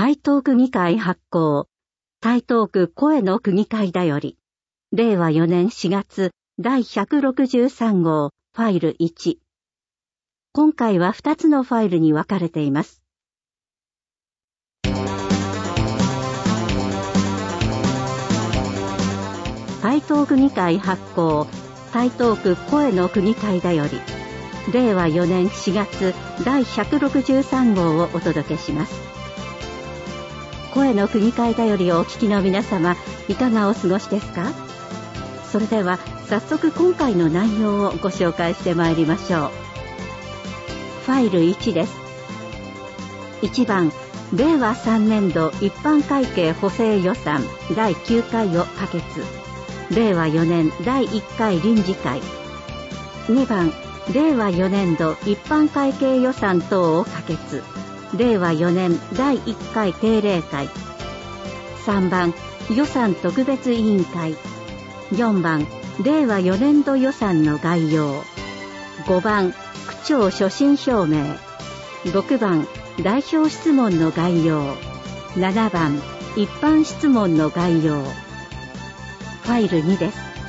台東区議会発行、台東区声の区議会だより、令和4年4月第163号ファイル1。今回は2つのファイルに分かれています。台東区議会発行、台東区声の区議会だより、令和4年4月第163号をお届けします。声の区議会だよりをお聞きの皆様、いかがお過ごしですか？それでは早速今回の内容をご紹介してまいりましょう。ファイル1です。1番、令和3年度一般会計補正予算第9回を可決。令和4年第1回臨時会。2番、令和4年度一般会計予算等を可決。令和4年第1回定例会。3番、予算特別委員会。4番、令和4年度予算の概要。5番、区長所信表明。6番、代表質問の概要。7番、一般質問の概要。ファイル2です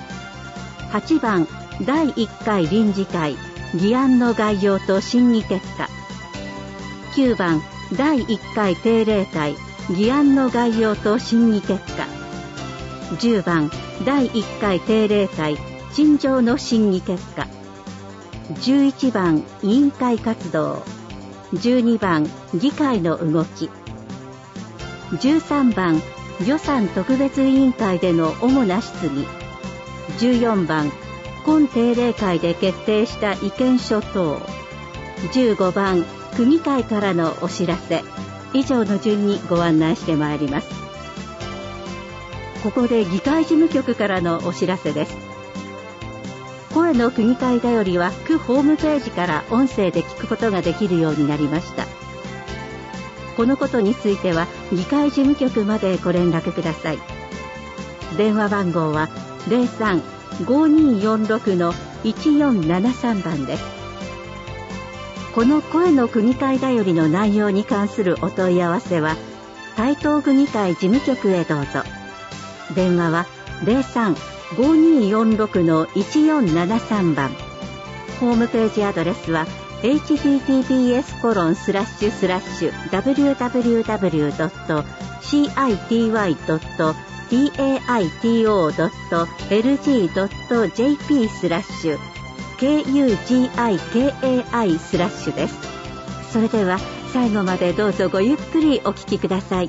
。8番、第1回臨時会、議案の概要と審議結果。9番、第1回定例会、議案の概要と審議結果。10番、第1回定例会、陳情の審議結果。11番、委員会活動。12番、議会の動き。13番、予算特別委員会での主な質疑。14番、今定例会で決定した意見書等。15番、区議会からのお知らせ。以上の順にご案内してまいります。ここで議会事務局からのお知らせです。声の区議会だよりは区ホームページから音声で聞くことができるようになりました。このことについては議会事務局までご連絡ください。電話番号は 03-5246-1473 番です。この声の区議会だよりの内容に関するお問い合わせは台東区議会事務局へどうぞ。電話は 03-5246-1473 番。ホームページアドレスは https://www.cityy.taito.jp/kugikai/ です。それでは最後までどうぞごゆっくりお聞きください。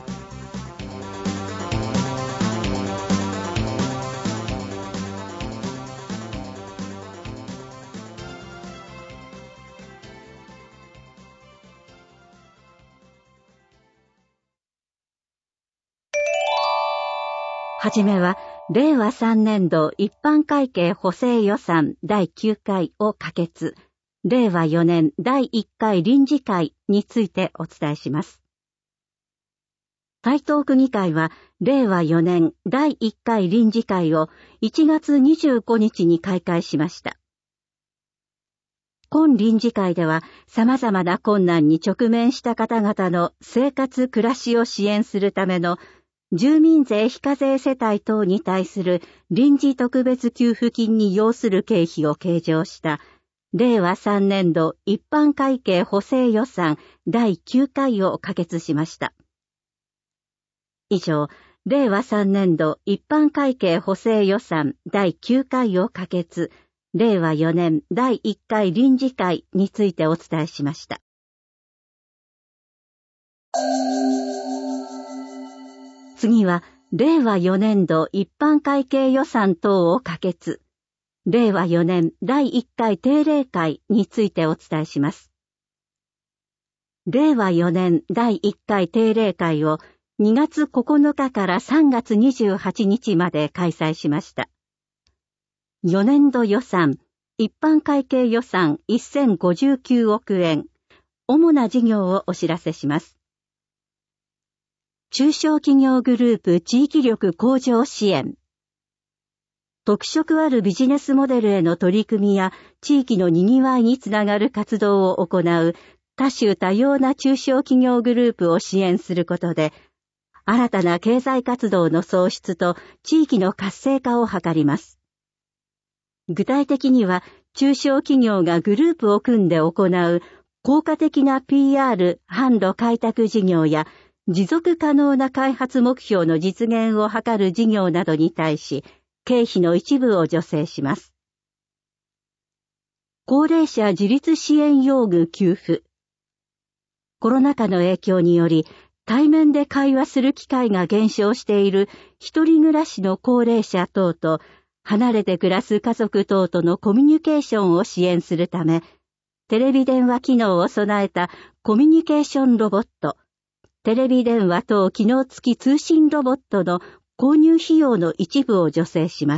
はじめは、令和3年度一般会計補正予算第9回を可決、令和4年第1回臨時会についてお伝えします。台東区議会は、令和4年第1回臨時会を1月25日に開会しました。今臨時会では、様々な困難に直面した方々の生活・暮らしを支援するための住民税非課税世帯等に対する臨時特別給付金に要する経費を計上した令和3年度一般会計補正予算第9回を可決しました。以上、令和3年度一般会計補正予算第9回を可決、令和4年第1回臨時会についてお伝えしました。次は、令和4年度一般会計予算等を可決、令和4年第1回定例会についてお伝えします。令和4年第1回定例会を2月9日から3月28日まで開催しました。4年度予算、一般会計予算1059億円、主な事業をお知らせします。中小企業グループ地域力向上支援。特色あるビジネスモデルへの取り組みや地域のにぎわいにつながる活動を行う多種多様な中小企業グループを支援することで、新たな経済活動の創出と地域の活性化を図ります。具体的には、中小企業がグループを組んで行う効果的な PR 販路開拓事業や持続可能な開発目標の実現を図る事業などに対し、経費の一部を助成します。高齢者自立支援用具給付。コロナ禍の影響により、対面で会話する機会が減少している一人暮らしの高齢者等と、離れて暮らす家族等とのコミュニケーションを支援するため、テレビ電話機能を備えたコミュニケーションロボット、テレビ電話等機能付き通信ロボットの購入費用の一部を助成します。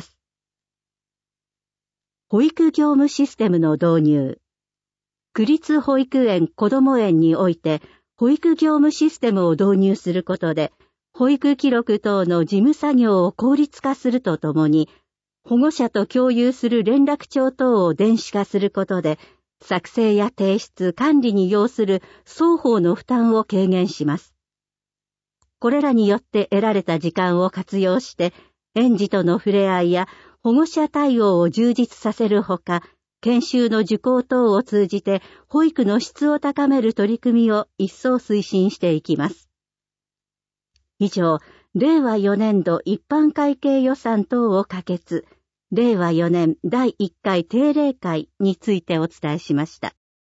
保育業務システムの導入。区立保育園こども園において、保育業務システムを導入することで、保育記録等の事務作業を効率化するとともに、保護者と共有する連絡帳等を電子化することで、作成や提出、管理に要する双方の負担を軽減します。これらによって得られた時間を活用して、園児との触れ合いや保護者対応を充実させるほか、研修の受講等を通じて保育の質を高める取り組みを一層推進していきます。以上、令和4年度一般会計予算等を可決、令和4年第1回定例会についてお伝えしました。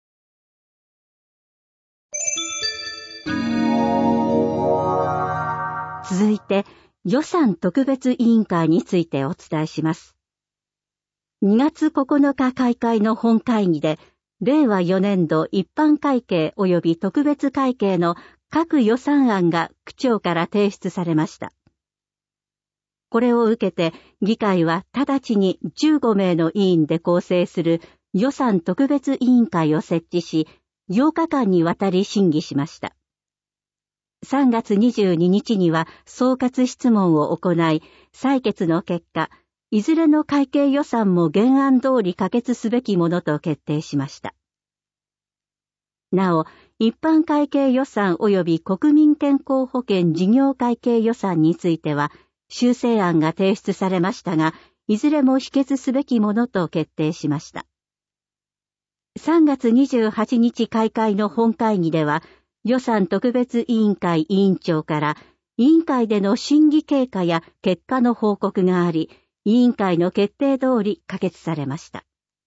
続いて、予算特別委員会についてお伝えします。2月9日開会の本会議で、令和4年度一般会計及び特別会計の各予算案が区長から提出されました。これを受けて、議会は直ちに15名の委員で構成する予算特別委員会を設置し、8日間にわたり審議しました。3月22日には総括質問を行い、採決の結果、いずれの会計予算も原案通り可決すべきものと決定しました。なお、一般会計予算及び国民健康保険事業会計予算については、修正案が提出されましたが、いずれも否決すべきものと決定しました。3月28日開会の本会議では、予算特別委員会委員長から、委員会での審議経過や結果の報告があり、委員会の決定通り可決されました。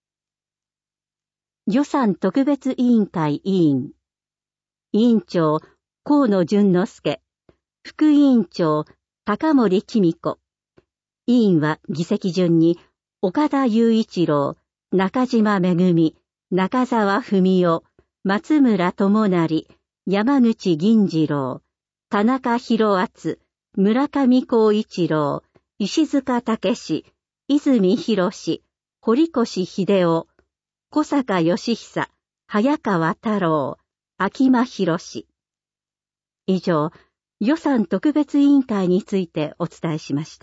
予算特別委員会委員。委員長、河野淳之介。副委員長、高森公子。委員は議席順に、岡田雄一郎、中島めぐみ、中澤文夫、松村智成、山口銀次郎、田中博敦、村上光一郎、石塚武史、泉博史、堀越秀夫、小坂義久、早川太郎、秋間博史。以上、予算特別委員会についてお伝えしました。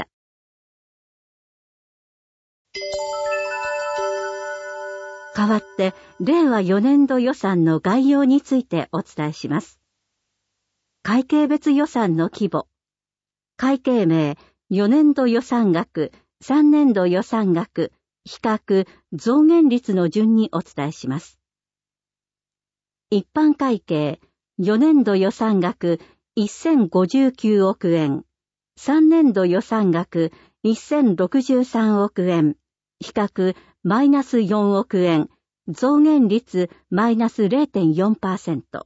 代わって、令和4年度予算の概要についてお伝えします。会計別予算の規模。会計名、4年度予算額、3年度予算額、比較、増減率の順にお伝えします。一般会計、4年度予算額、1059億円。3年度予算額、1063億円。比較、マイナス4億円。増減率、マイナス 0.4%。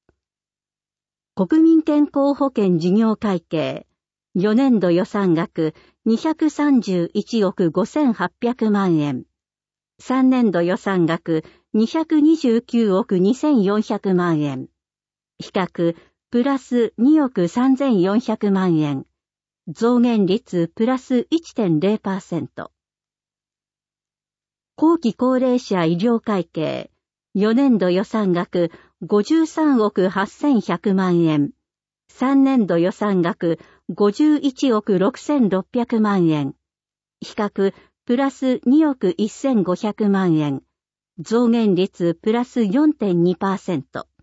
国民健康保険事業会計。4年度予算額231億5800万円。3年度予算額229億2400万円。比較、プラス2億3400万円。増減率プラス 1.0%。後期高齢者医療会計。4年度予算額53億8100万円。3年度予算額51億6600万円。比較、プラス2億1500万円。増減率プラス 4.2%。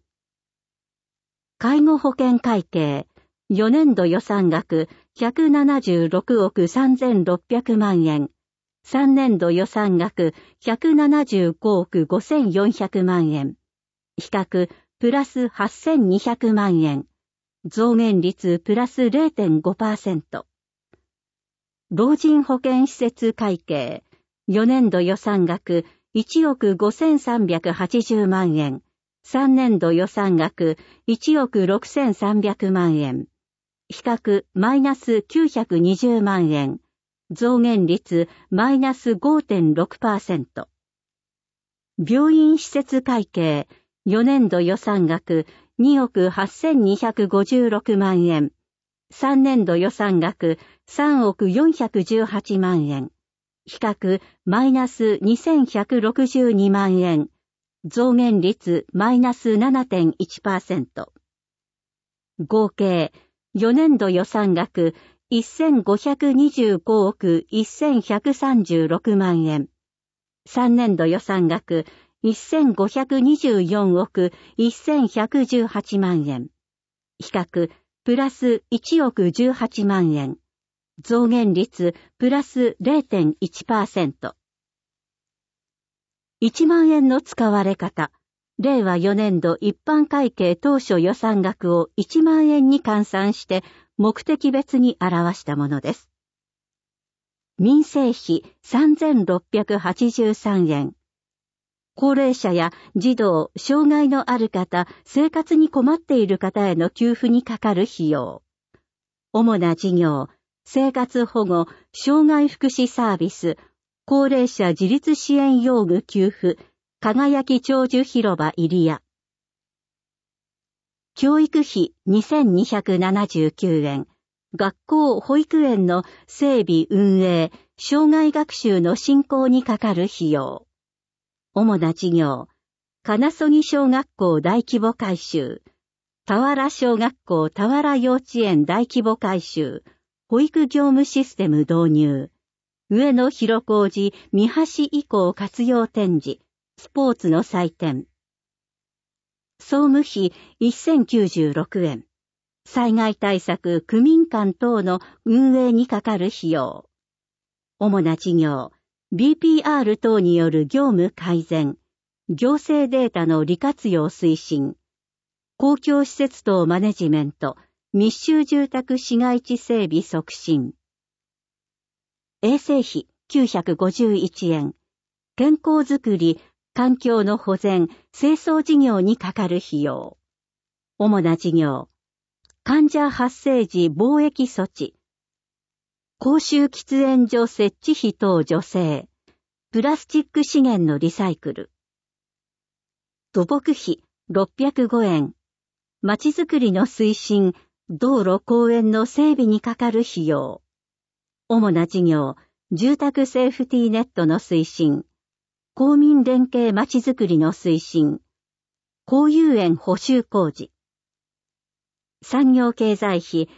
介護保険会計、4年度予算額176億3600万円、3年度予算額175億5400万円、比較プラス8200万円、増減率プラス 0.5%。老人保健施設会計、4年度予算額1億5380万円、3年度予算額1億6300万円、比較マイナス920万円、増減率マイナス 5.6%。病院施設会計、4年度予算額2億8256万円、3年度予算額3億418万円、比較マイナス2162万円、増減率マイナス 7.1%。合計4年度予算額1525億1136万円。3年度予算額1524億1118万円。比較プラス1億18万円。増減率プラス 0.1%。1万円の使われ方。令和4年度一般会計当初予算額を1万円に換算して目的別に表したものです。民生費3683円。高齢者や児童、障害のある方、生活に困っている方への給付にかかる費用。主な事業、生活保護、障害福祉サービス、高齢者自立支援用具給付、輝き長寿広場入谷。教育費2279円。学校保育園の整備運営、障害学習の振興にかかる費用。主な事業、金曽木小学校大規模改修、田原小学校田原幼稚園大規模改修、保育業務システム導入、上野広小路三橋以降活用展示、スポーツの祭典。総務費1096円。災害対策区民間等の運営にかかる費用。主な事業、BPR 等による業務改善、行政データの利活用推進、公共施設等マネジメント、密集住宅市街地整備促進。衛生費951円。健康づくり、環境の保全、清掃事業にかかる費用。主な事業、患者発生時防疫措置、公衆喫煙所設置費等助成、プラスチック資源のリサイクル。土木費605円。まちづくりの推進、道路公園の整備にかかる費用。主な事業、住宅セーフティーネットの推進、公民連携まちづくりの推進、公有園補修工事。産業経済費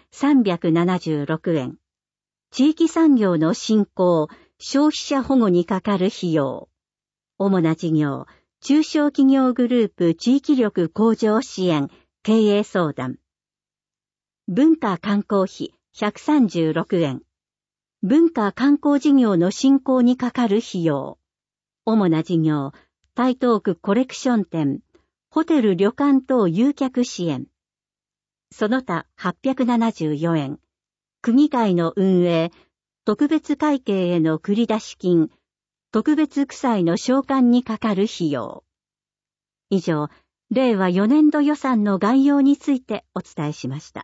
376円。地域産業の振興、消費者保護にかかる費用。主な事業、中小企業グループ地域力向上支援、経営相談。文化観光費136円。文化観光事業の振興にかかる費用。主な事業、台東区コレクション店、ホテル旅館等誘客支援。その他874円。区議会の運営、特別会計への繰出金、特別区歳の償還にかかる費用。以上、令和4年度予算の概要についてお伝えしました。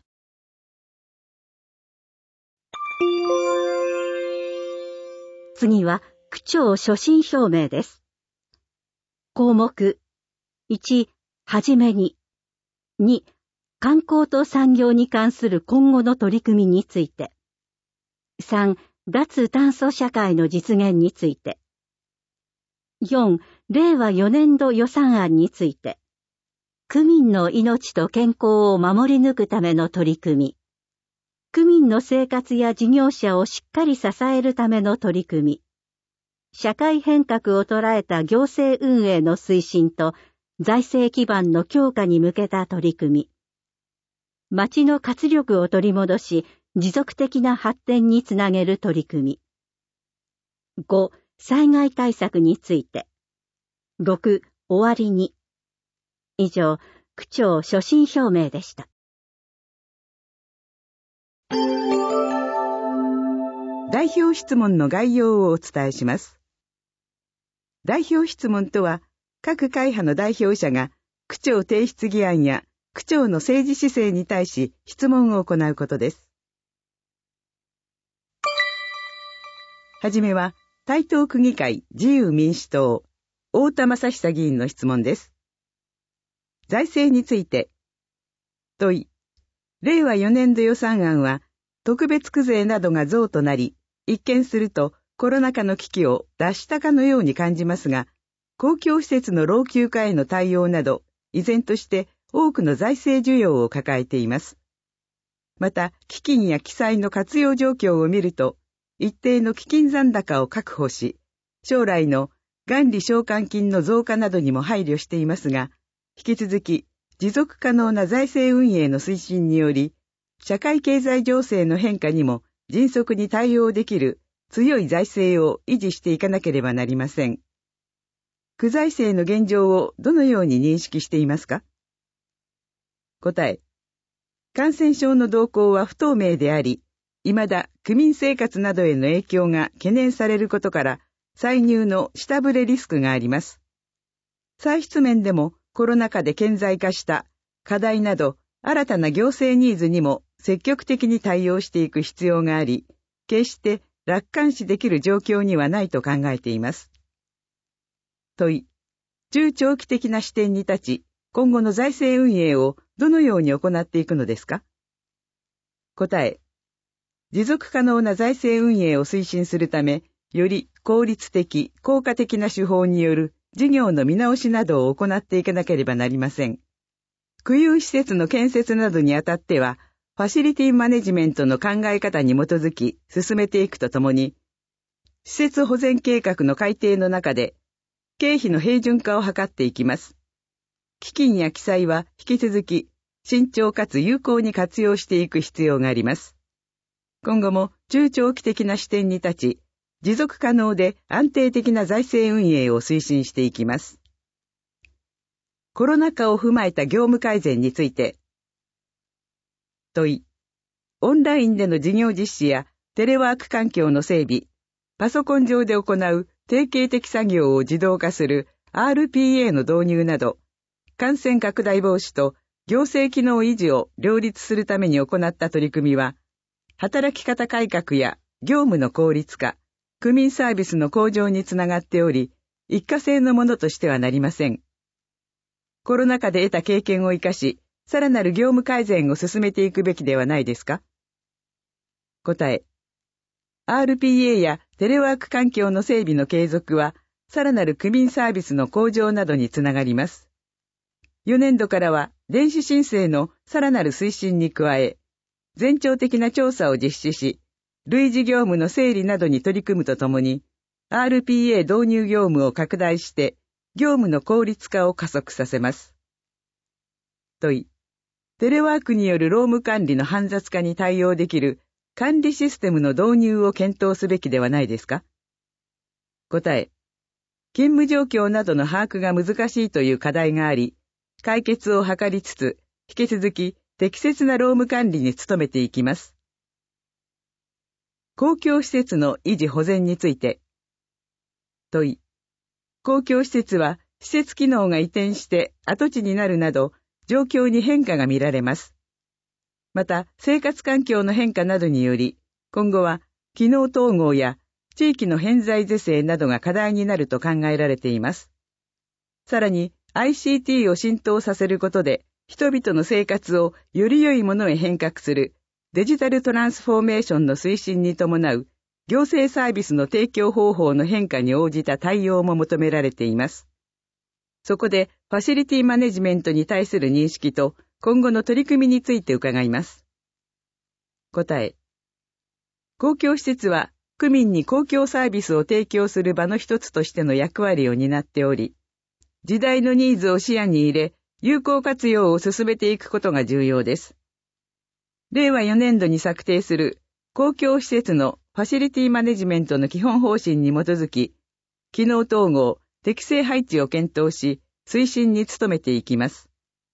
次は、区長所信表明です。項目、1、はじめに、2、観光と産業に関する今後の取り組みについて、3、脱炭素社会の実現について、4、令和4年度予算案について、区民の命と健康を守り抜くための取り組み、区民の生活や事業者をしっかり支えるための取り組み、社会変革を捉えた行政運営の推進と財政基盤の強化に向けた取り組み、 町の活力を取り戻し、持続的な発展につなげる取り組み。5、災害対策について。6、終わりに。以上、区長所信表明でした。 代表質問の概要をお伝えします。代表質問とは、各会派の代表者が区長提出議案や区長の政治姿勢に対し質問を行うことです。はじめは、台東区議会自由民主党、太田正久議員の質問です。財政について、問い、令和4年度予算案は、特別区税などが増となり、一見するとコロナ禍の危機を脱したかのように感じますが、公共施設の老朽化への対応など、依然として多くの財政需要を抱えています。また、基金や記載の活用状況を見ると、一定の基金残高を確保し、将来の元利償還金の増加などにも配慮していますが、引き続き持続可能な財政運営の推進により、社会経済情勢の変化にも迅速に対応できる強い財政を維持していかなければなりません。区財政の現状をどのように認識していますか？答え。感染症の動向は不透明であり、未だ区民生活などへの影響が懸念されることから、歳入の下振れリスクがあります。歳出面でもコロナ禍で顕在化した課題など新たな行政ニーズにも積極的に対応していく必要があり、決して楽観視できる状況にはないと考えています。問い、中長期的な視点に立ち、今後の財政運営をどのように行っていくのですか？答え、持続可能な財政運営を推進するため、より効率的、効果的な手法による事業の見直しなどを行っていかなければなりません。区有施設の建設などにあたっては、ファシリティマネジメントの考え方に基づき進めていくとともに、施設保全計画の改定の中で、経費の平準化を図っていきます。基金や記載は引き続き、慎重かつ有効に活用していく必要があります。今後も中長期的な視点に立ち、持続可能で安定的な財政運営を推進していきます。コロナ禍を踏まえた業務改善について。問い、オンラインでの事業実施やテレワーク環境の整備、パソコン上で行う定型的作業を自動化する RPA の導入など、感染拡大防止と行政機能維持を両立するために行った取り組みは、働き方改革や業務の効率化、区民サービスの向上につながっており、一過性のものとしてはなりません。コロナ禍で得た経験を生かし、さらなる業務改善を進めていくべきではないですか？答え。RPA やテレワーク環境の整備の継続は、さらなる区民サービスの向上などにつながります。4年度からは、電子申請のさらなる推進に加え、全庁的な調査を実施し、類似業務の整理などに取り組むとともに、RPA 導入業務を拡大して、業務の効率化を加速させます。問い、テレワークによる労務管理の煩雑化に対応できる管理システムの導入を検討すべきではないですか？答え、勤務状況などの把握が難しいという課題があり、解決を図りつつ、引き続き適切な労務管理に努めていきます。公共施設の維持保全について。問い、公共施設は施設機能が移転して跡地になるなど、状況に変化が見られます。また、生活環境の変化などにより、今後は機能統合や地域の偏在是正などが課題になると考えられています。さらに、ICT を浸透させることで、人々の生活をより良いものへ変革するデジタルトランスフォーメーションの推進に伴う行政サービスの提供方法の変化に応じた対応も求められています。そこで、ファシリティマネジメントに対する認識と今後の取り組みについて伺います。答え。公共施設は区民に公共サービスを提供する場の一つとしての役割を担っており、時代のニーズを視野に入れ、有効活用を進めていくことが重要です。 令和4年度に策定する公共施設のファシリティマネジメントの基本方針に基づき、機能統合、適正配置を検討し、推進に努めていきます。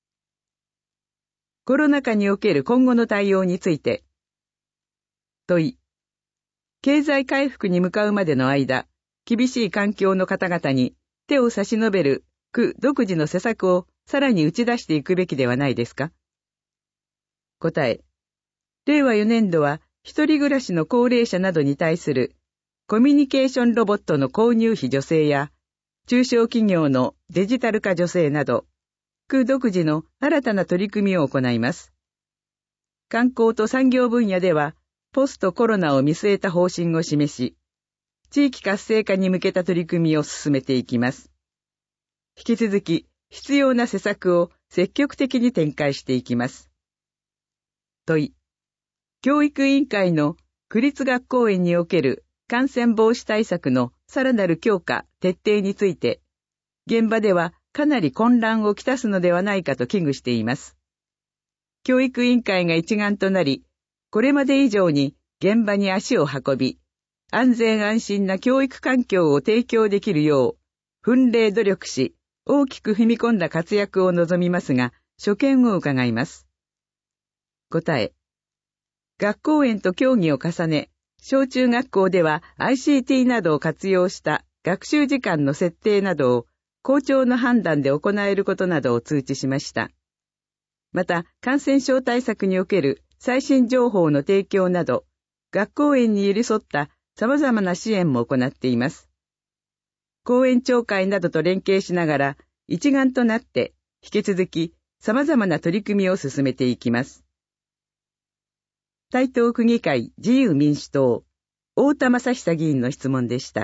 コロナ禍における今後の対応について、問い。経済回復に向かうまでの間、厳しい環境の方々に手を差し伸べる区独自の施策をさらに打ち出していくべきではないですか。答え。令和4年度は一人暮らしの高齢者などに対するコミュニケーションロボットの購入費助成や中小企業のデジタル化助成など区独自の新たな取り組みを行います。観光と産業分野ではポストコロナを見据えた方針を示し、地域活性化に向けた取り組みを進めていきます。引き続き必要な施策を積極的に展開していきます。問い。教育委員会の区立学校園における感染防止対策のさらなる強化、徹底について、現場ではかなり混乱をきたすのではないかと危惧しています。教育委員会が一丸となり、これまで以上に現場に足を運び、安全安心な教育環境を提供できるよう、奮励努力し、大きく踏み込んだ活躍を望みますが、所見を伺います。答え。学校園と協議を重ね、小中学校では ICT などを活用した学習時間の設定などを校長の判断で行えることなどを通知しました。また、感染症対策における最新情報の提供など、学校園に寄り添った様々な支援も行っています。公園長会などと連携しながら、一丸となって引き続き様々な取り組みを進めていきます。台東区議会自由民主党、太田正久議員の質問でした。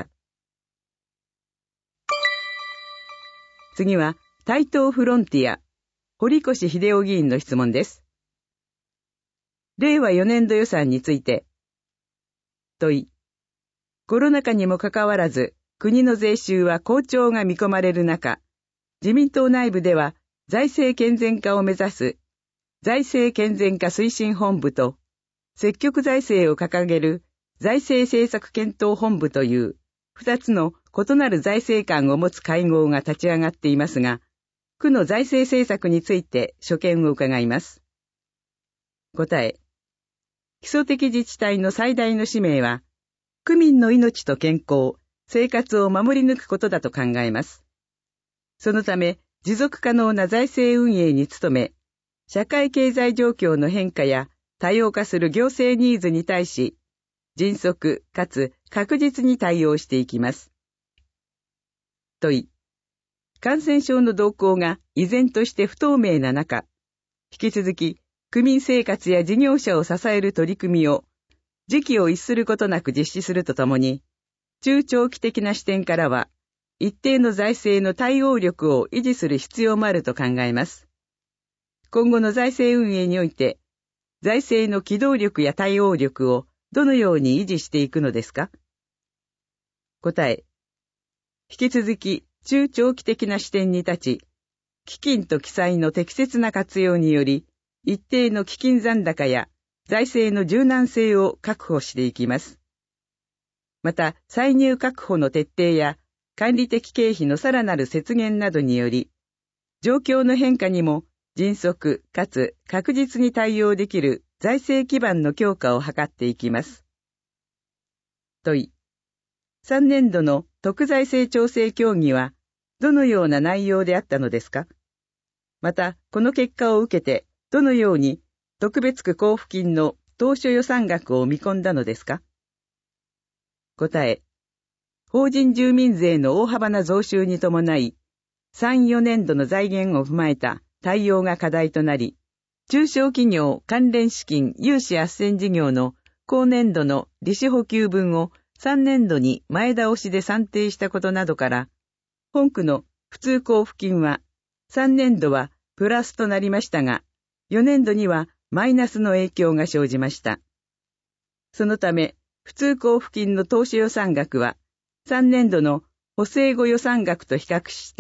次は、台東フロンティア、堀越秀夫議員の質問です。令和4年度予算について、問い。コロナ禍にもかかわらず、国の税収は好調が見込まれる中、自民党内部では財政健全化を目指す財政健全化推進本部と、積極財政を掲げる財政政策検討本部という二つの異なる財政官を持つ会合が立ち上がっていますが、区の財政政策について所見を伺います。答え。基礎的自治体の最大の使命は、区民の命と健康、生活を守り抜くことだと考えます。そのため、持続可能な財政運営に努め、社会経済状況の変化や多様化する行政ニーズに対し、迅速かつ確実に対応していきます。問い。感染症の動向が依然として不透明な中、引き続き区民生活や事業者を支える取り組みを時期を逸することなく実施するとともに、中長期的な視点からは、一定の財政の対応力を維持する必要もあると考えます。今後の財政運営において、財政の機動力や対応力をどのように維持していくのですか？答え。引き続き中長期的な視点に立ち、基金と記載の適切な活用により、一定の基金残高や財政の柔軟性を確保していきます。また、歳入確保の徹底や管理的経費のさらなる節減などにより、状況の変化にも迅速かつ確実に対応できる財政基盤の強化を図っていきます。問い。3年度の特財政調整協議はどのような内容であったのですか？また、この結果を受けてどのように特別区交付金の当初予算額を見込んだのですか？答え。法人住民税の大幅な増収に伴い、3、4年度の財源を踏まえた対応が課題となり、中小企業関連資金融資斡旋事業の後年度の利子補給分を3年度に前倒しで算定したことなどから、本区の普通交付金は3年度はプラスとなりましたが、4年度にはマイナスの影響が生じました。そのため、普通交付金の当初予算額は、3年度の補正後予算額と比較して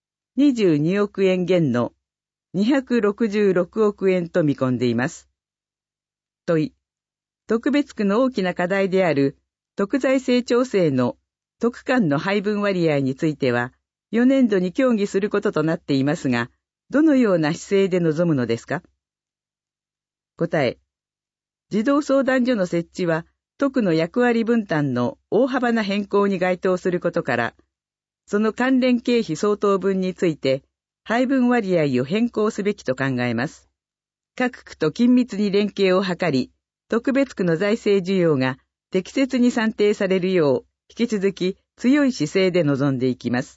、22億円減の266億円と見込んでいます。 問い、特別区の大きな課題である特財政調整の特間の配分割合については、4年度に協議することとなっていますが、どのような姿勢で臨むのですか？答え、児童相談所の設置は、特の役割分担の大幅な変更に該当することから、その関連経費相当分について、配分割合を変更すべきと考えます。各区と緊密に連携を図り、特別区の財政需要が適切に算定されるよう、引き続き強い姿勢で臨んでいきます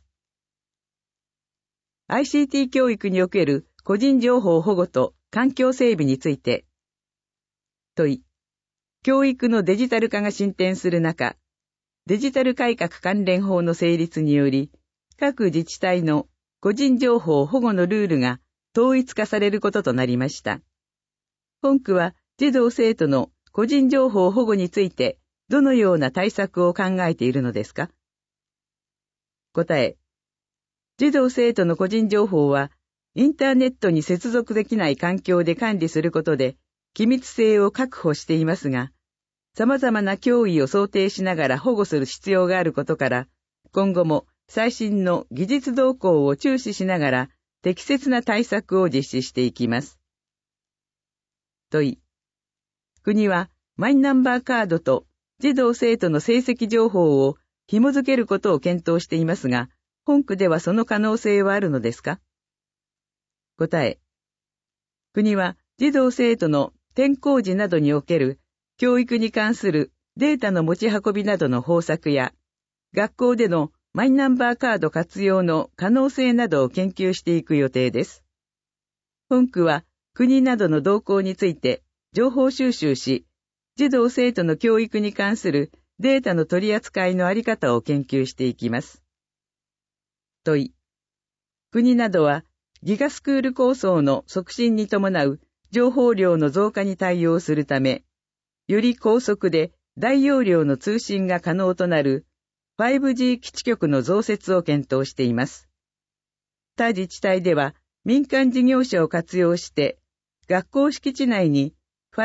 。ICT 教育における個人情報保護と環境整備について、問い、教育のデジタル化が進展する中、デジタル改革関連法の成立により、各自治体の個人情報保護のルールが統一化されることとなりました。本区は児童生徒の個人情報保護についてどのような対策を考えているのですか？答え、児童生徒の個人情報はインターネットに接続できない環境で管理することで機密性を確保していますが、様々な脅威を想定しながら保護する必要があることから、今後も最新の技術動向を注視しながら適切な対策を実施していきます。問い、国はマイナンバーカードと児童生徒の成績情報を紐づけることを検討していますが、本区ではその可能性はあるのですか？答え、国は児童生徒の転校時などにおける教育に関するデータの持ち運びなどの方策や、学校でのマイナンバーカード活用の可能性などを研究していく予定です。本区は国などの動向について情報収集し、児童生徒の教育に関するデータの取り扱いのあり方を研究していきます。問い、国などはギガスクール構想の促進に伴う情報量の増加に対応するため、より高速で大容量の通信が可能となる 5G 基地局の増設を検討しています。他自治体では民間事業者を活用して学校敷地内に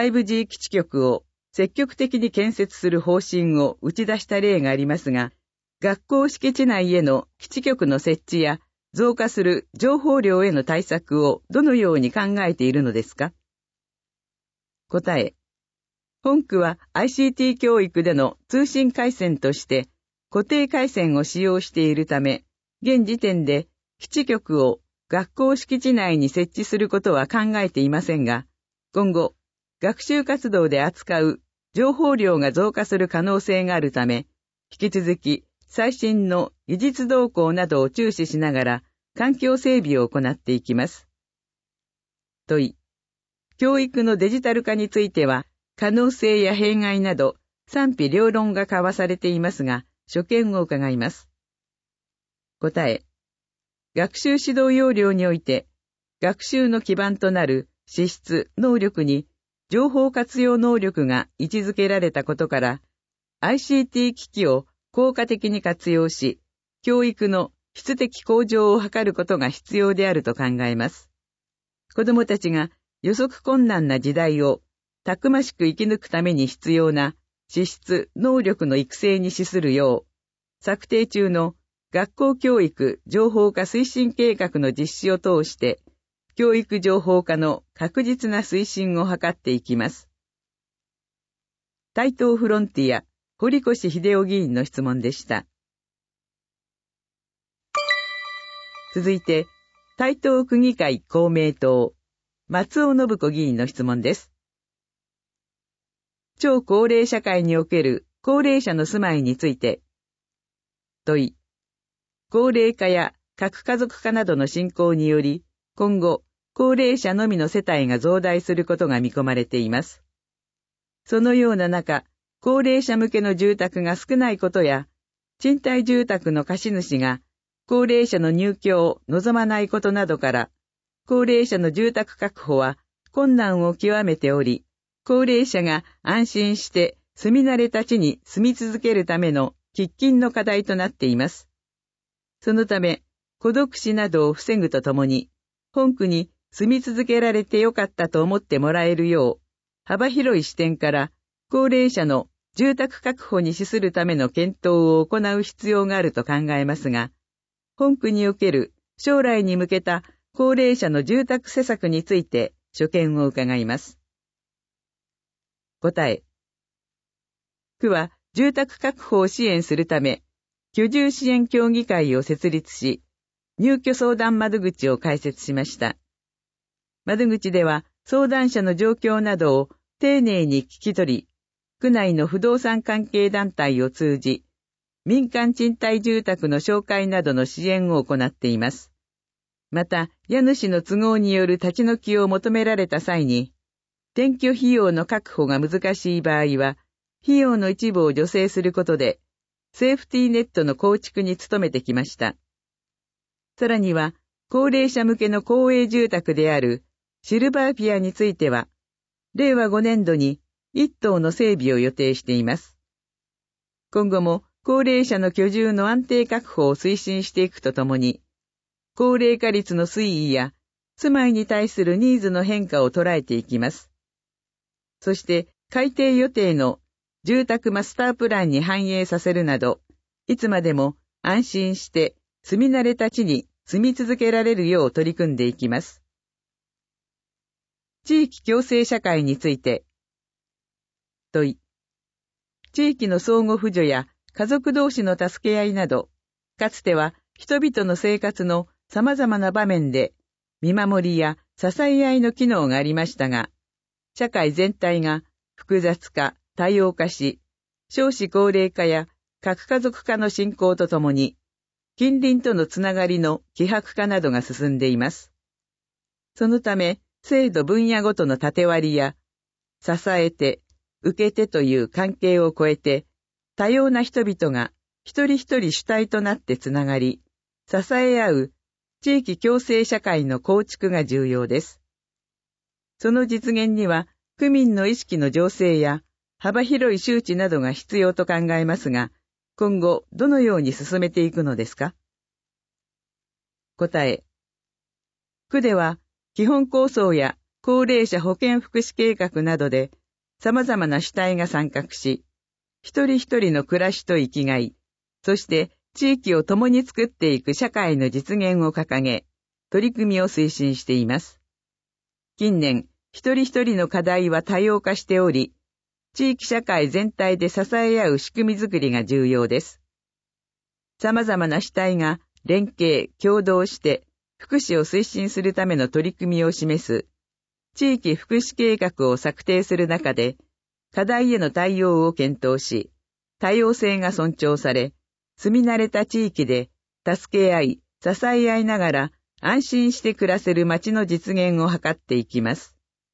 5G 基地局を積極的に建設する方針を打ち出した例がありますが、学校敷地内への基地局の設置や増加する情報量への対策をどのように考えているのですか？答え、本区は ICT 教育での通信回線として固定回線を使用しているため、現時点で基地局を学校敷地内に設置することは考えていませんが、今後、学習活動で扱う情報量が増加する可能性があるため、引き続き最新の技術動向などを注視しながら環境整備を行っていきます。問い、教育のデジタル化については、可能性や弊害など賛否両論が交わされていますが、所見を伺います。答え、学習指導要領において、学習の基盤となる資質、能力に情報活用能力が位置づけられたことから、ICT 機器を効果的に活用し、教育の質的向上を図ることが必要であると考えます。子どもたちが予測困難な時代をたくましく生き抜くために必要な資質、能力の育成に資するよう、策定中の学校教育情報化推進計画の実施を通して、教育情報化の確実な推進を図っていきます。台東フロンティア、堀越秀夫議員の質問でした。続いて、台東区議会公明党、松尾信子議員の質問です。超高齢社会における高齢者の住まいについて、問い、高齢化や核家族化などの進行により、今後、高齢者のみの世帯が増大することが見込まれています。そのような中、高齢者向けの住宅が少ないことや、賃貸住宅の貸主が高齢者の入居を望まないことなどから、高齢者の住宅確保は困難を極めており、高齢者が安心して住み慣れた地に住み続けるための喫緊の課題となっています。そのため、孤独死などを防ぐとともに、本区に住み続けられてよかったと思ってもらえるよう、 幅広い視点から高齢者の住宅確保に資するための検討を行う必要があると考えますが、本区における将来に向けた高齢者の住宅施策について所見を伺います。答え。区は住宅確保を支援するため、居住支援協議会を設立し、入居相談窓口を開設しました。窓口では相談者の状況などを丁寧に聞き取り、区内の不動産関係団体を通じ、民間賃貸住宅の紹介などの支援を行っています。また、家主の都合による立ち退きを求められた際に、転居費用の確保が難しい場合は、費用の一部を助成することで、セーフティーネットの構築に努めてきました。さらには、高齢者向けの公営住宅であるシルバーピアについては、令和5年度に1棟の整備を予定しています。今後も高齢者の居住の安定確保を推進していくとともに、高齢化率の推移や住まいに対するニーズの変化を捉えていきます。そして改定予定の住宅マスタープランに反映させるなど、いつまでも安心して住み慣れた地に住み続けられるよう取り組んでいきます。地域共生社会について。問い。地域の相互扶助や家族同士の助け合いなど、かつては人々の生活の様々な場面で見守りや支え合いの機能がありましたが、社会全体が複雑化、多様化し、少子高齢化や核家族化の進行とともに、近隣とのつながりの希薄化などが進んでいます。そのため、制度分野ごとの縦割りや、支えて、受け手という関係を超えて、多様な人々が一人一人主体となってつながり、支え合う地域共生社会の構築が重要です。その実現には、区民の意識の醸成や幅広い周知などが必要と考えますが、今後どのように進めていくのですか？答え。区では、基本構想や高齢者保健福祉計画などで様々な主体が参画し、一人一人の暮らしと生きがい、そして地域を共に作っていく社会の実現を掲げ、取り組みを推進しています。近年、一人一人の課題は多様化しており、地域社会全体で支え合う仕組みづくりが重要です。様々な主体が連携、協働して、福祉を推進するための取り組みを示す、地域福祉計画を策定する中で、課題への対応を検討し、多様性が尊重され、住み慣れた地域で助け合い、支え合いながら安心して暮らせる街の実現を図っていきます。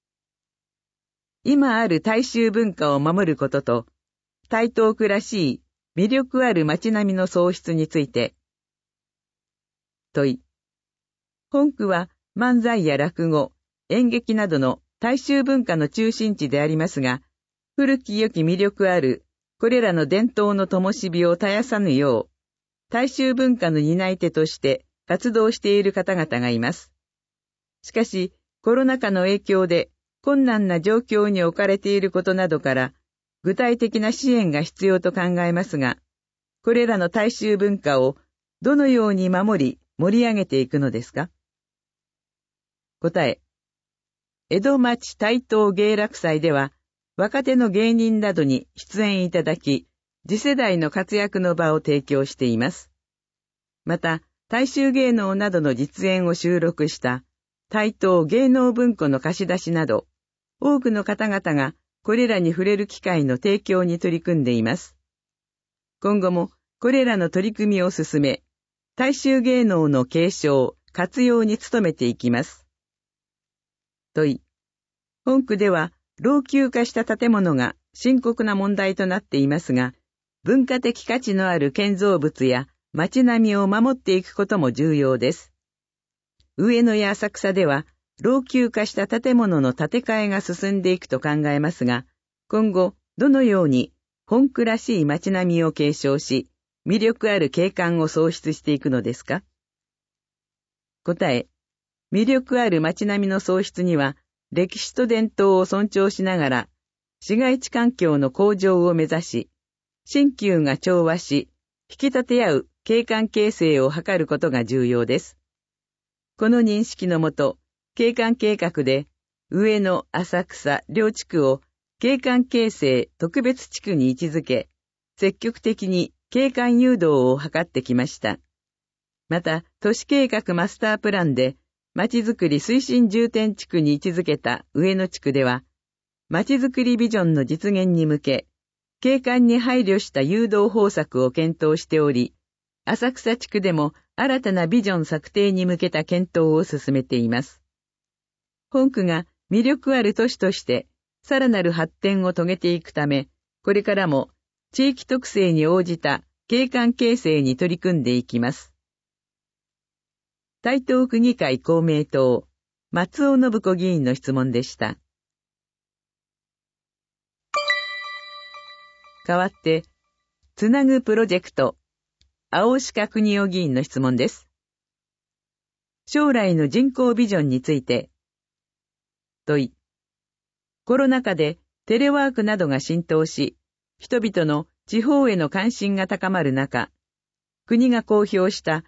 今ある大衆文化を守ることと、台東区らしい魅力ある街並みの創出について。問い。本区は漫才や落語、演劇などの大衆文化の中心地でありますが、古き良き魅力あるこれらの伝統の灯火を絶やさぬよう、大衆文化の担い手として活動している方々がいます。しかし、コロナ禍の影響で困難な状況に置かれていることなどから、具体的な支援が必要と考えますが、これらの大衆文化をどのように守り、盛り上げていくのですか？答え。江戸町台東芸楽祭では、若手の芸人などに出演いただき、次世代の活躍の場を提供しています。また、大衆芸能などの実演を収録した台東芸能文庫の貸し出しなど、多くの方々がこれらに触れる機会の提供に取り組んでいます。今後もこれらの取り組みを進め、大衆芸能の継承、活用に努めていきます。問い。本区では老朽化した建物が深刻な問題となっていますが、文化的価値のある建造物や街並みを守っていくことも重要です。上野や浅草では老朽化した建物の建て替えが進んでいくと考えますが、今後どのように本区らしい街並みを継承し、魅力ある景観を創出していくのですか？答え。魅力ある街並みの創出には、歴史と伝統を尊重しながら、 市街地環境の向上を目指し、新旧が調和し、引き立て合う景観形成を図ることが重要です。この認識のもと、景観計画で、上野、浅草、両地区を景観形成特別地区に位置づけ、積極的に景観誘導を図ってきました。また、都市計画マスタープランで、まちづくり推進重点地区に位置づけた上野地区では、まちづくりビジョンの実現に向け、景観に配慮した誘導方策を検討しており、浅草地区でも新たなビジョン策定に向けた検討を進めています。本区が魅力ある都市としてさらなる発展を遂げていくため、これからも地域特性に応じた景観形成に取り組んでいきます。台東区議会公明党、松尾信子議員の質問でした。代わって、つなぐプロジェクト、青鹿邦夫議員の質問です。将来の人口ビジョンについて、問い。コロナ禍でテレワークなどが浸透し、人々の地方への関心が高まる中、国が公表した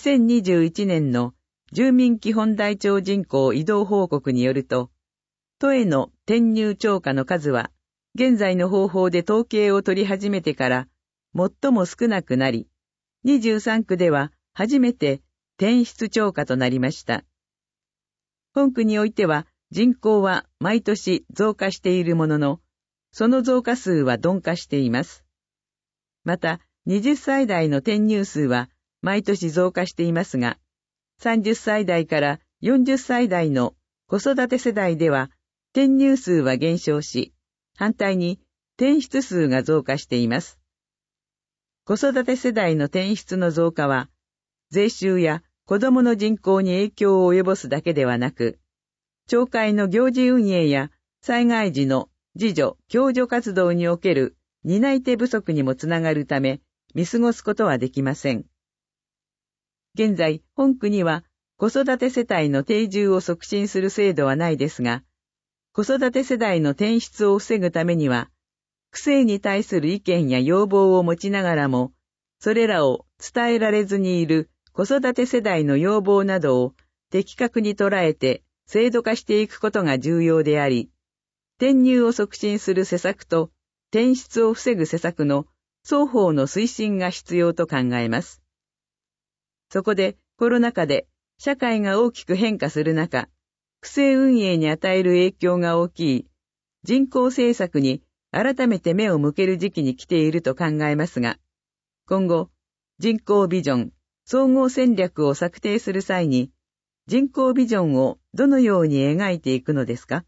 2021年の住民基本台帳人口移動報告によると、都への転入超過の数は、現在の方法で統計を取り始めてから最も少なくなり、23区では初めて転出超過となりました。本区においては人口は毎年増加しているものの、その増加数は鈍化しています。また、20歳代の転入数は毎年増加していますが、30歳代から40歳代の子育て世代では転入数は減少し、反対に転出数が増加しています。子育て世代の転出の増加は、税収や子供の人口に影響を及ぼすだけではなく、町会の行事運営や災害時の自助・共助活動における担い手不足にもつながるため、見過ごすことはできません。現在、本区には子育て世帯の定住を促進する制度はないですが、子育て世代の転出を防ぐためには、区政に対する意見や要望を持ちながらも、それらを伝えられずにいる子育て世代の要望などを的確に捉えて制度化していくことが重要であり、転入を促進する施策と転出を防ぐ施策の双方の推進が必要と考えます。そこでコロナ禍で社会が大きく変化する中、区政運営に与える影響が大きい人口政策に改めて目を向ける時期に来ていると考えますが、今後、人口ビジョン、総合戦略を策定する際に、人口ビジョンをどのように描いていくのですか？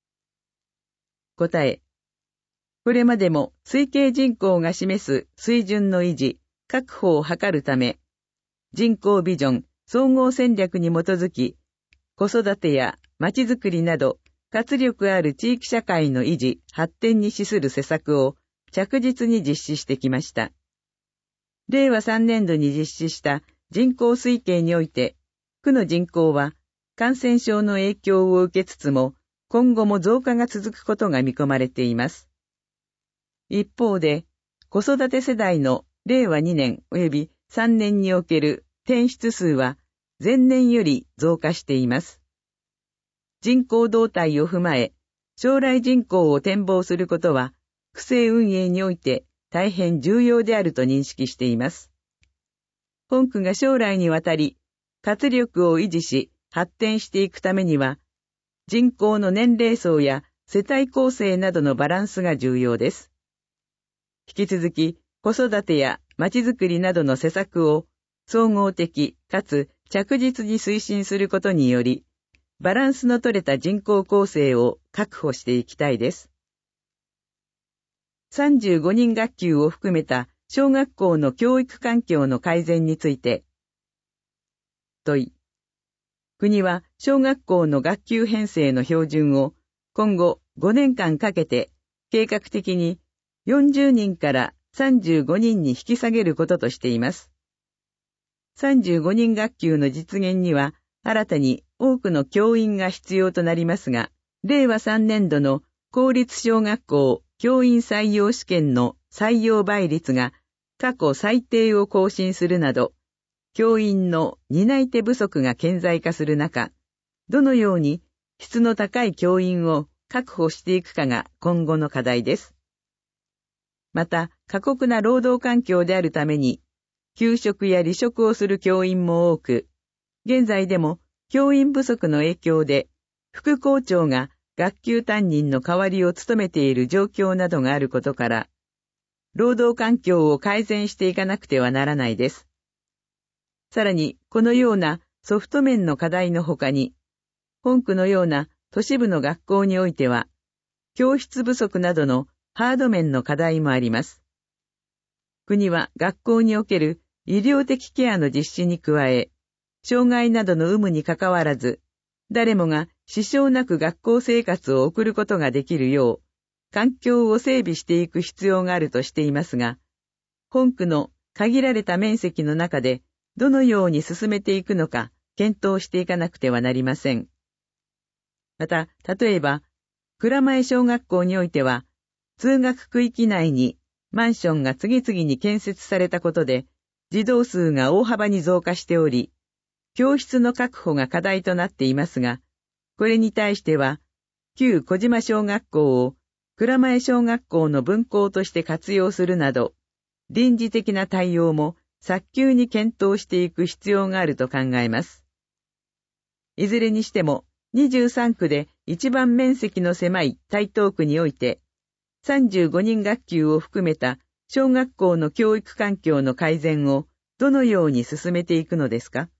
答え。これまでも推計人口が示す水準の維持、確保を図るため、人口ビジョン、総合戦略に基づき、子育てやまちづくりなど、活力ある地域社会の維持、発展に資する施策を着実に実施してきました。令和3年度に実施した人口推計において、区の人口は感染症の影響を受けつつも、今後も増加が続くことが見込まれています。一方で、子育て世代の令和2年及び3年における転出数は前年より増加しています。人口動態を踏まえ、将来人口を展望することは、区政運営において大変重要であると認識しています。本区が将来にわたり、活力を維持し、発展していくためには、人口の年齢層や世帯構成などのバランスが重要です。引き続き、子育てやまちづくりなどの施策を総合的かつ着実に推進することにより、バランスの取れた人口構成を確保していきたいです。35人学級を含めた小学校の教育環境の改善について、問い。国は小学校の学級編成の標準を今後5年間かけて計画的に40人から35人に引き下げることとしています。35人学級の実現には新たに多くの教員が必要となりますが、令和3年度の公立小学校教員採用試験の採用倍率が過去最低を更新するなど、教員の担い手不足が顕在化する中、どのように質の高い教員を確保していくかが今後の課題です。また、過酷な労働環境であるために、休職や離職をする教員も多く、現在でも教員不足の影響で、副校長が学級担任の代わりを務めている状況などがあることから、労働環境を改善していかなくてはならないです。さらに、このようなソフト面の課題のほかに、本区のような都市部の学校においては、教室不足などのハード面の課題もあります。国は学校における医療的ケアの実施に加え、障害などの有無にかかわらず、誰もが支障なく学校生活を送ることができるよう、環境を整備していく必要があるとしていますが、本区の限られた面積の中でどのように進めていくのか検討していかなくてはなりません。また、例えば、蔵前小学校においては、通学区域内にマンションが次々に建設されたことで、児童数が大幅に増加しており、教室の確保が課題となっていますが、これに対しては、旧小島小学校を蔵前小学校の分校として活用するなど、臨時的な対応も早急に検討していく必要があると考えます。いずれにしても、23区で一番面積の狭い台東区において、35人学級を含めた小学校の教育環境の改善をどのように進めていくのですか？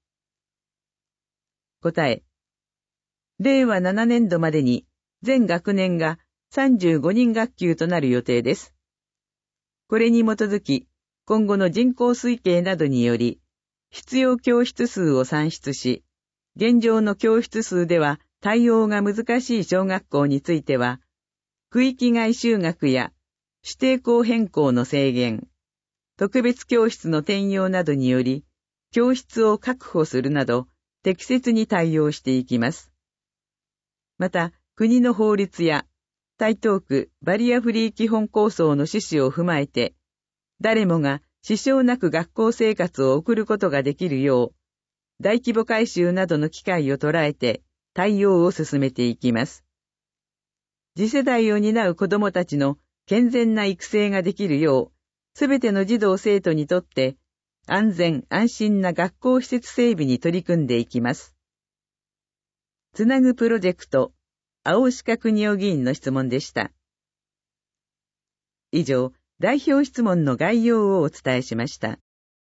答え。令和7年度までに全学年が35人学級となる予定です。これに基づき、今後の人口推計などにより、必要教室数を算出し、現状の教室数では対応が難しい小学校については、区域外就学や指定校変更の制限、特別教室の転用などにより、教室を確保するなど、適切に対応していきます。また、国の法律や台東区バリアフリー基本構想の趣旨を踏まえて、誰もが支障なく学校生活を送ることができるよう、大規模改修などの機会を捉えて対応を進めていきます。次世代を担う子どもたちの健全な育成ができるよう、すべての児童生徒にとって安全安心な学校施設整備に取り組んでいきます。つなぐプロジェクト、青鹿国夫議員の質問でした。以上、代表質問の概要をお伝えしました。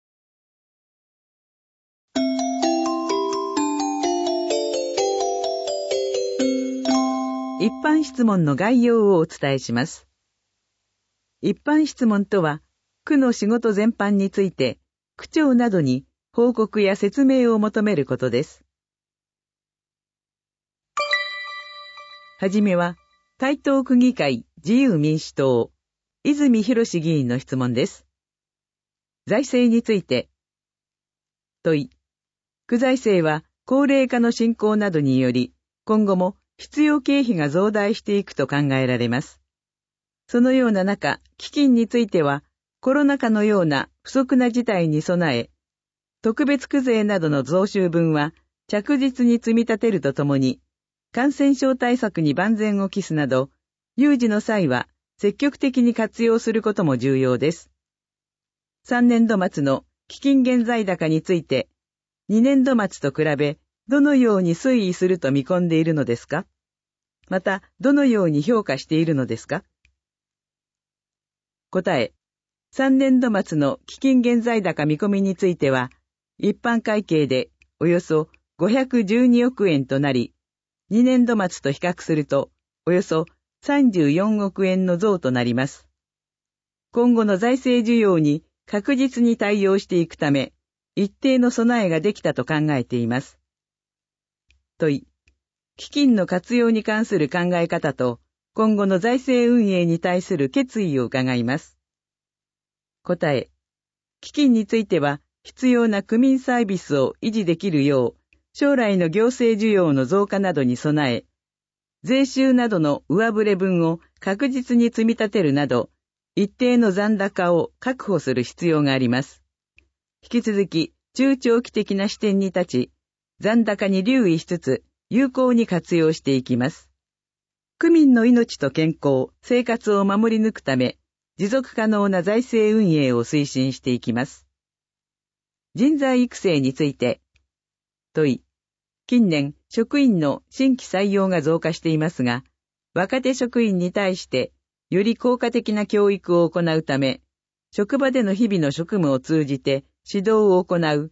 一般質問の概要をお伝えします。一般質問とは、区の仕事全般について、区長などに報告や説明を求めることです。はじめは、台東区議会自由民主党、泉博史議員の質問です。財政について、問い、区財政は高齢化の進行などにより、今後も必要経費が増大していくと考えられます。そのような中、基金については、コロナ禍のような不測な事態に備え、特別区税などの増収分は着実に積み立てるとともに、感染症対策に万全を期すなど、有事の際は積極的に活用することも重要です。3年度末の基金現在高について、2年度末と比べ、どのように推移すると見込んでいるのですか？また、どのように評価しているのですか？答え、3年度末の基金現在高見込みについては、一般会計でおよそ512億円となり、2年度末と比較すると、およそ34億円の増となります。今後の財政需要に確実に対応していくため、一定の備えができたと考えています。問い、基金の活用に関する考え方と、今後の財政運営に対する決意を伺います。答え、基金については必要な区民サービスを維持できるよう、将来の行政需要の増加などに備え、 税収などの上振れ分を確実に積み立てるなど、一定の残高を確保する必要があります。引き続き、中長期的な視点に立ち、残高に留意しつつ、有効に活用していきます。区民の命と健康、生活を守り抜くため、持続可能な財政運営を推進していきます。人材育成について、問い。近年、職員の新規採用が増加していますが、若手職員に対して、より効果的な教育を行うため、職場での日々の職務を通じて指導を行う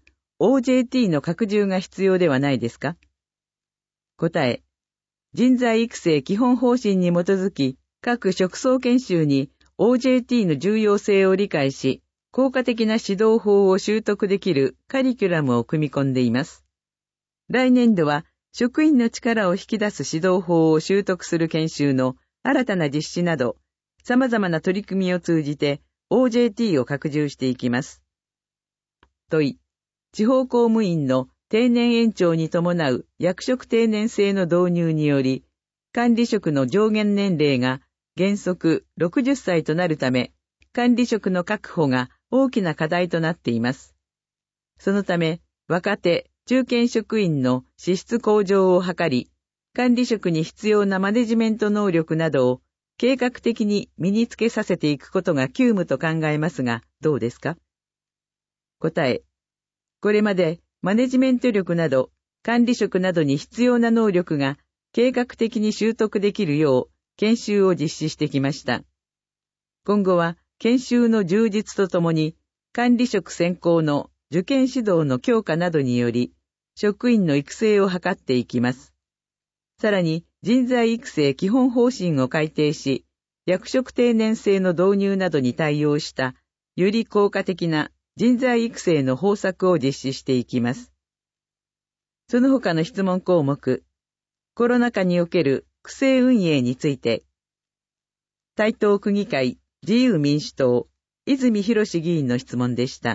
OJT の拡充が必要ではないですか？答え。人材育成基本方針に基づき、各職層研修に OJT の重要性を理解し、効果的な指導法を習得できるカリキュラムを組み込んでいます。来年度は、職員の力を引き出す指導法を習得する研修の新たな実施など、様々な取り組みを通じて OJT を拡充していきます。問い。地方公務員の定年延長に伴う役職定年制の導入により、管理職の上限年齢が原則60歳となるため、管理職の確保が大きな課題となっています。そのため、若手、中堅職員の資質向上を図り、管理職に必要なマネジメント能力などを計画的に身につけさせていくことが急務と考えますが、どうですか？答え。これまでマネジメント力など管理職などに必要な能力が計画的に習得できるよう研修を実施してきました。今後は研修の充実とともに管理職選考の受験指導の強化などにより職員の育成を図っていきます。さらに人材育成基本方針を改定し、役職定年制の導入などに対応したより効果的な人材育成の方策を実施していきます。その他の質問項目、コロナ禍における区政運営について、台東区議会自由民主党泉博史議員の質問でした。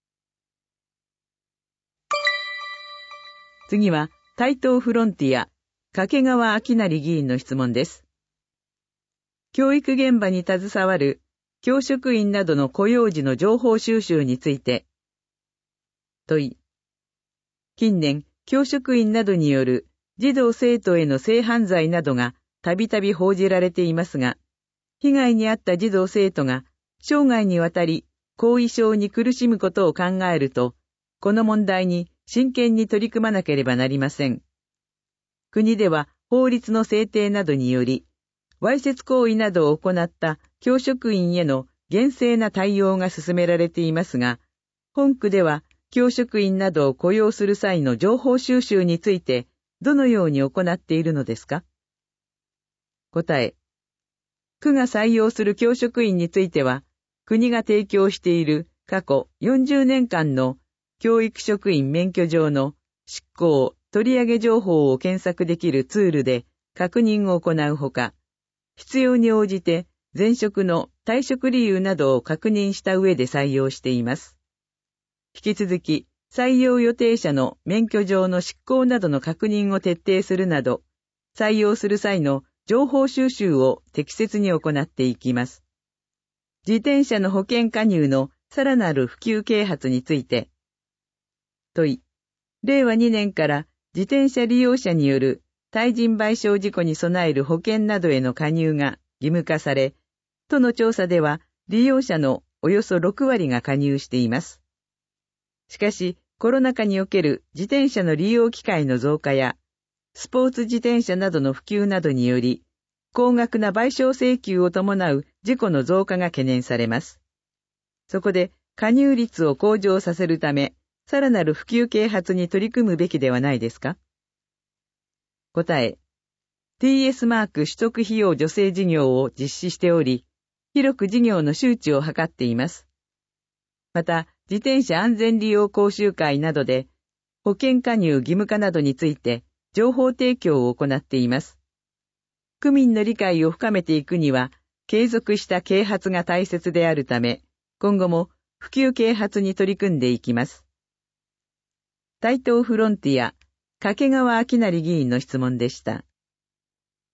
次は台東フロンティア掛川明成議員の質問です。教育現場に携わる教職員などの雇用時の情報収集について。問い。近年、教職員などによる児童生徒への性犯罪などがたびたび報じられていますが、被害に遭った児童生徒が生涯にわたり後遺症に苦しむことを考えると、この問題に真剣に取り組まなければなりません。国では法律の制定などにより、わいせつ行為などを行った教職員への厳正な対応が進められていますが、本区では教職員などを雇用する際の情報収集についてどのように行っているのですか？答え。区が採用する教職員については、国が提供している過去40年間の教育職員免許状の執行、取り上げ情報を検索できるツールで確認を行うほか、必要に応じて前職の退職理由などを確認した上で採用しています。引き続き、採用予定者の免許状の執行などの確認を徹底するなど、採用する際の情報収集を適切に行っていきます。自転車の保険加入のさらなる普及啓発について。問い。令和2年から自転車利用者による対人賠償事故に備える保険などへの加入が義務化され、都の調査では利用者のおよそ6割が加入しています。しかし、コロナ禍における自転車の利用機会の増加や、スポーツ自転車などの普及などにより、高額な賠償請求を伴う事故の増加が懸念されます。そこで、加入率を向上させるため、さらなる普及啓発に取り組むべきではないですか？答え。TS マーク取得費用助成事業を実施しており、広く事業の周知を図っています。また、自転車安全利用講習会などで、保険加入義務化などについて、情報提供を行っています。区民の理解を深めていくには、継続した啓発が大切であるため、今後も普及啓発に取り組んでいきます。台東フロンティア、掛川明成議員の質問でした。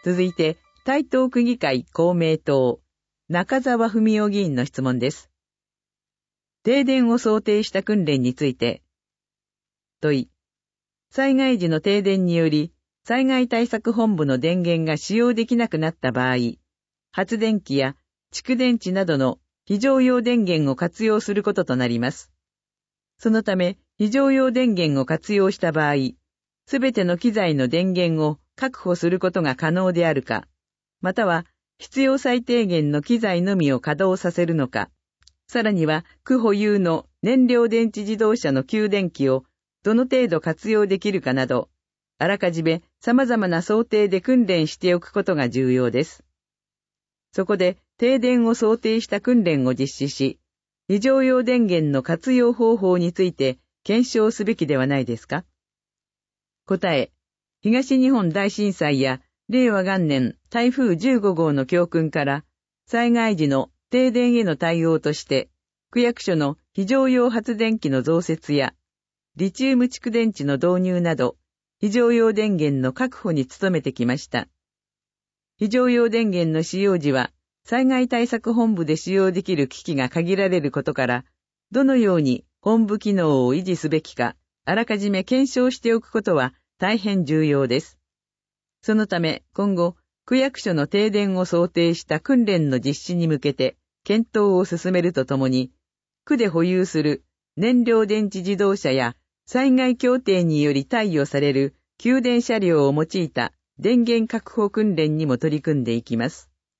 続いて、台東区議会公明党、中澤文夫議員の質問です。停電を想定した訓練について、問い、災害時の停電により、災害対策本部の電源が使用できなくなった場合、発電機や蓄電池などの非常用電源を活用することとなります。そのため、非常用電源を活用した場合、すべての機材の電源を確保することが可能であるか、または必要最低限の機材のみを稼働させるのか、さらには区保有の燃料電池自動車の給電機をどの程度活用できるかなど、あらかじめ様々な想定で訓練しておくことが重要です。そこで停電を想定した訓練を実施し、非常用電源の活用方法について検証すべきではないですか？答え、東日本大震災や令和元年台風15号の教訓から、災害時の停電への対応として、区役所の非常用発電機の増設や、リチウム蓄電池の導入など、非常用電源の確保に努めてきました。非常用電源の使用時は、災害対策本部で使用できる機器が限られることから、どのように本部機能を維持すべきか、あらかじめ検証しておくことは大変重要です。そのため、今後、区役所の停電を想定した訓練の実施に向けて、検討を進めるとともに、区で保有する燃料電池自動車や災害協定により貸与される給電車両を用いた電源確保訓練にも取り組んでいきます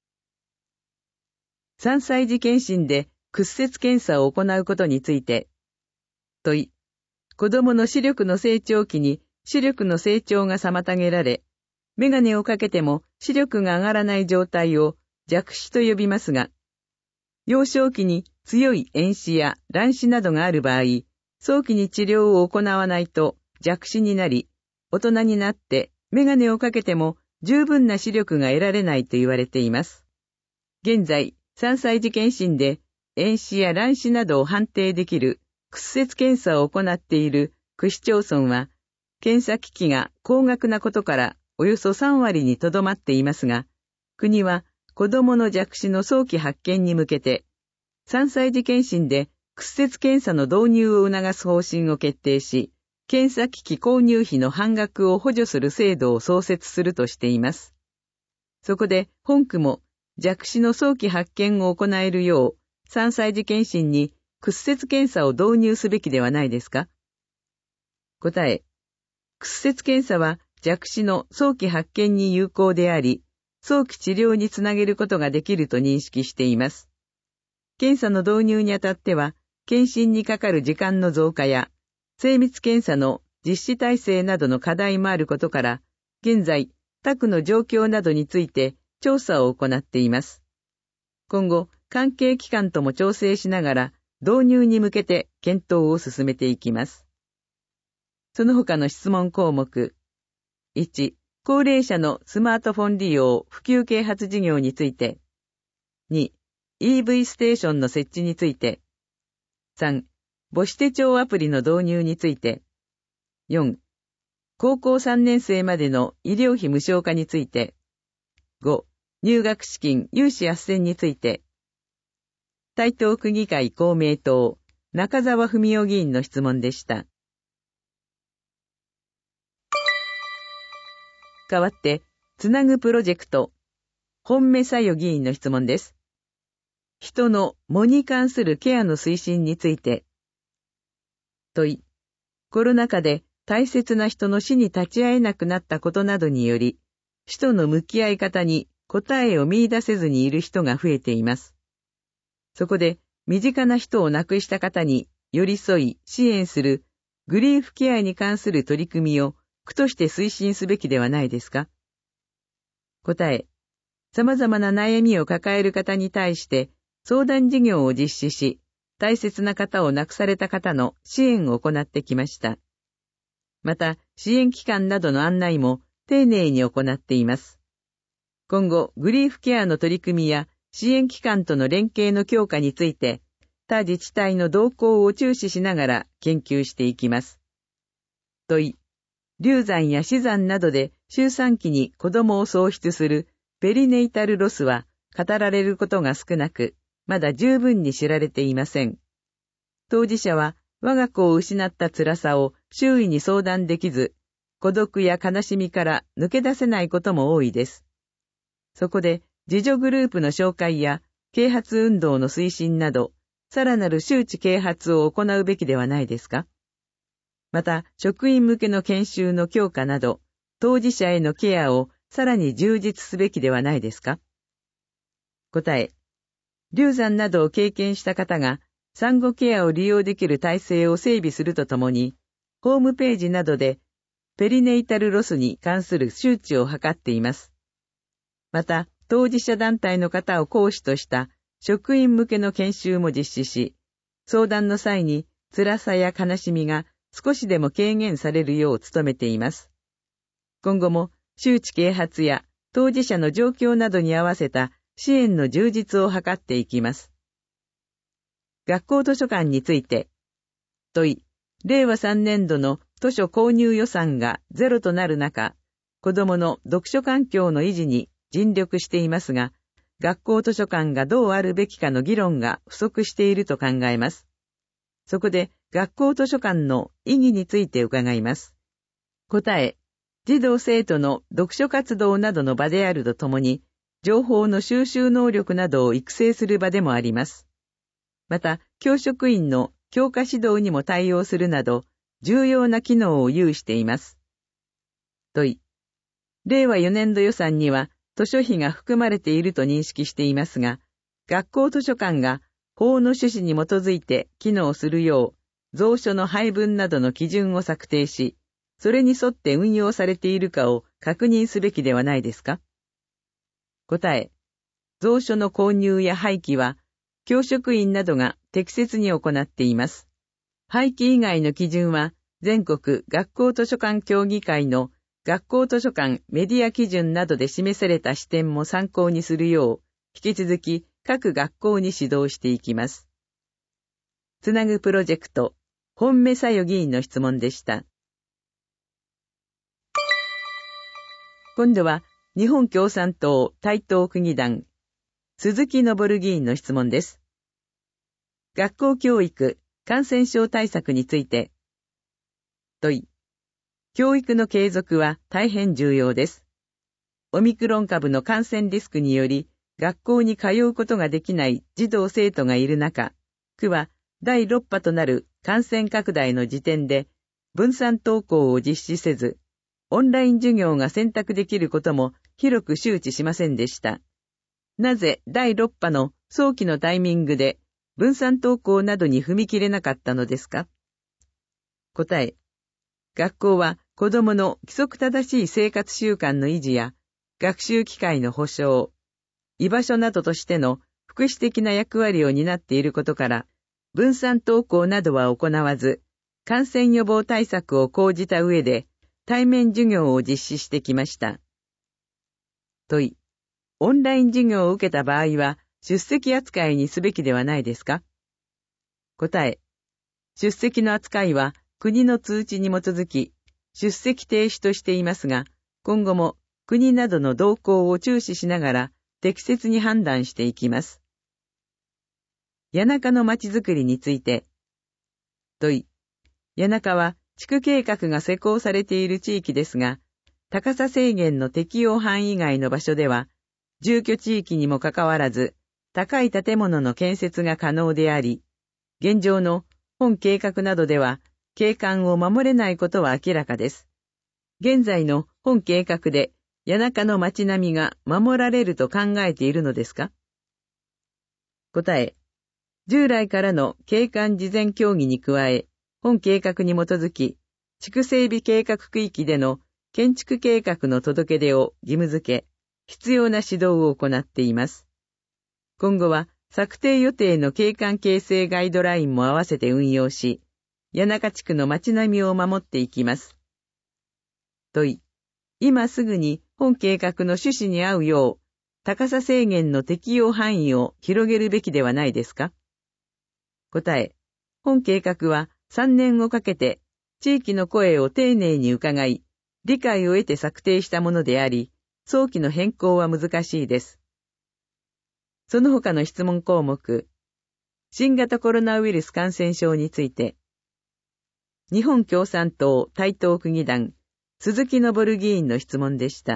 。3歳児検診で屈折検査を行うことについて、問い、子供の視力の成長期に視力の成長が妨げられ、メガネをかけても視力が上がらない状態を弱視と呼びますが、幼少期に強い遠視や乱視などがある場合、早期に治療を行わないと弱視になり、大人になってメガネをかけても十分な視力が得られないと言われています。現在、3歳児検診で遠視や乱視などを判定できる屈折検査を行っている区市町村は、検査機器が高額なことからおよそ3割にとどまっていますが、国は子どもの弱視の早期発見に向けて、3歳児検診で屈折検査の導入を促す方針を決定し、検査機器購入費の半額を補助する制度を創設するとしています。そこで本区も弱視の早期発見を行えるよう、3歳児検診に屈折検査を導入すべきではないですか？答え、屈折検査は弱視の早期発見に有効であり、早期治療につなげることができると認識しています。検査の導入にあたっては、検診にかかる時間の増加や、精密検査の実施体制などの課題もあることから、現在、他区の状況などについて調査を行っています。今後、関係機関とも調整しながら、導入に向けて検討を進めていきます。その他の質問項目。1、高齢者のスマートフォン利用普及啓発事業について。2、EV ステーションの設置について。3、母子手帳アプリの導入について。4、高校3年生までの医療費無償化について。5、入学資金融資斡旋について。台東区議会公明党、中澤文夫議員の質問でした。代わって、つなぐプロジェクト、本目さよ議員の質問です。人の喪に関するケアの推進について。問い、コロナ禍で大切な人の死に立ち会えなくなったことなどにより、死との向き合い方に答えを見出せずにいる人が増えています。そこで、身近な人を亡くした方に寄り添い支援するグリーフケアに関する取り組みを区として推進すべきではないですか？答え、様々な悩みを抱える方に対して相談事業を実施し、大切な方を亡くされた方の支援を行ってきました。また、支援機関などの案内も丁寧に行っています。今後、グリーフケアの取り組みや支援機関との連携の強化について、他自治体の動向を注視しながら研究していきます。問い、流産や死産などで周産期に子供を喪失するペリネイタルロスは語られることが少なく、まだ十分に知られていません。当事者は我が子を失った辛さを周囲に相談できず、孤独や悲しみから抜け出せないことも多いです。そこで自助グループの紹介や啓発運動の推進など、さらなる周知啓発を行うべきではないですか。また、職員向けの研修の強化など、当事者へのケアをさらに充実すべきではないですか。答え。流産などを経験した方が産後ケアを利用できる体制を整備するとともに、ホームページなどでペリネイタルロスに関する周知を図っています。また、当事者団体の方を講師とした職員向けの研修も実施し、相談の際に辛さや悲しみが少しでも軽減されるよう努めています。今後も周知啓発や当事者の状況などに合わせた支援の充実を図っていきます。学校図書館について、問い、令和3年度の図書購入予算がゼロとなる中、子どもの読書環境の維持に尽力していますが、学校図書館がどうあるべきかの議論が不足していると考えます。そこで学校図書館の意義について伺います。答え、児童生徒の読書活動などの場であるとともに、情報の収集能力などを育成する場でもあります。また、教職員の教科指導にも対応するなど、重要な機能を有しています。問い、令和4年度予算には図書費が含まれていると認識していますが、学校図書館が法の趣旨に基づいて機能するよう、蔵書の配分などの基準を策定し、それに沿って運用されているかを確認すべきではないですか。答え、蔵書の購入や廃棄は、教職員などが適切に行っています。廃棄以外の基準は、全国学校図書館協議会の学校図書館メディア基準などで示された視点も参考にするよう、引き続き各学校に指導していきます。つなぐプロジェクト、本目さよ議員の質問でした。今度は、日本共産党台東区議団、鈴木昇議員の質問です。学校教育、感染症対策について、問い、教育の継続は大変重要です。オミクロン株の感染リスクにより、学校に通うことができない児童生徒がいる中、区は第6波となる感染拡大の時点で、分散登校を実施せず、オンライン授業が選択できることも広く周知しませんでした。なぜ第6波の早期のタイミングで分散登校などに踏み切れなかったのですか。答え、学校は子どもの規則正しい生活習慣の維持や学習機会の保障、居場所などとしての福祉的な役割を担っていることから、分散登校などは行わず、感染予防対策を講じた上で対面授業を実施してきました。問い、オンライン授業を受けた場合は出席扱いにすべきではないですか。答え、出席の扱いは国の通知に基づき出席停止としていますが、今後も国などの動向を注視しながら適切に判断していきます。谷中のまちづくりについて、問い、谷中は地区計画が施行されている地域ですが、高さ制限の適用範囲外の場所では、住居地域にもかかわらず、高い建物の建設が可能であり、現状の本計画などでは、景観を守れないことは明らかです。現在の本計画で、谷中の街並みが守られると考えているのですか。答え、従来からの景観事前協議に加え、本計画に基づき、地区整備計画区域での建築計画の届け出を義務付け、必要な指導を行っています。今後は策定予定の景観形成ガイドラインも合わせて運用し、谷中地区の街並みを守っていきます。問い、今すぐに本計画の趣旨に合うよう、高さ制限の適用範囲を広げるべきではないですか。答え、本計画は3年をかけて地域の声を丁寧に伺い、 理解を得て策定したものであり、早期の変更は難しいです。その他の質問項目、新型コロナウイルス感染症について、日本共産党台東区議団、鈴木昇議員の質問でした。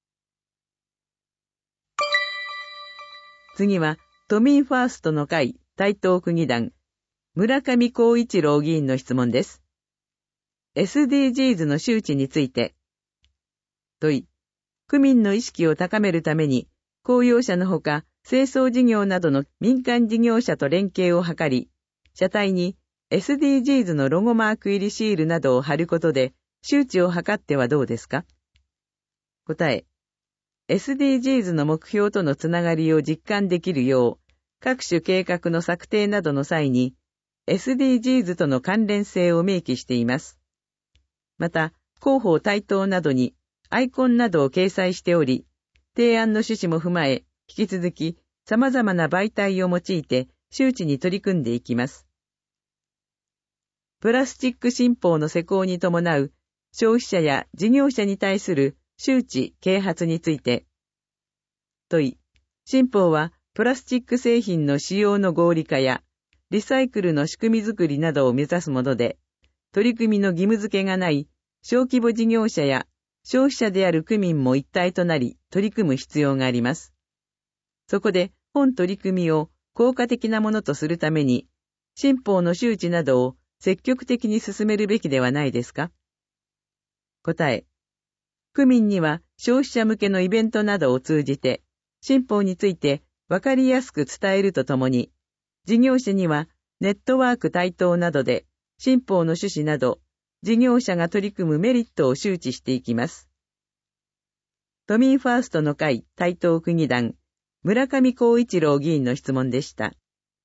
次は、都民ファーストの会台東区議団、村上光一郎議員の質問です。SDGs の周知について、問い、区民の意識を高めるために、公用車のほか、清掃事業などの民間事業者と連携を図り、車体に SDGs のロゴマーク入りシールなどを貼ることで、周知を図ってはどうですか？答え、SDGs の目標とのつながりを実感できるよう、各種計画の策定などの際に、SDGs との関連性を明記しています。また、広報台頭などにアイコンなどを掲載しており、提案の趣旨も踏まえ、引き続き様々な媒体を用いて周知に取り組んでいきます。プラスチック新法の施行に伴う消費者や事業者に対する周知・啓発について、問い、新法はプラスチック製品の使用の合理化やリサイクルの仕組みづくりなどを目指すもので、取り組みの義務付けがない小規模事業者や消費者である区民も一体となり取り組む必要があります。そこで本取り組みを効果的なものとするために、新法の周知などを積極的に進めるべきではないですか？答え、区民には消費者向けのイベントなどを通じて、新法についてわかりやすく伝えるとともに、事業者にはネットワーク台頭などで、新法の趣旨など、事業者が取り組むメリットを周知していきます。都民ファーストの会台東区議団、村上光一郎議員の質問でした。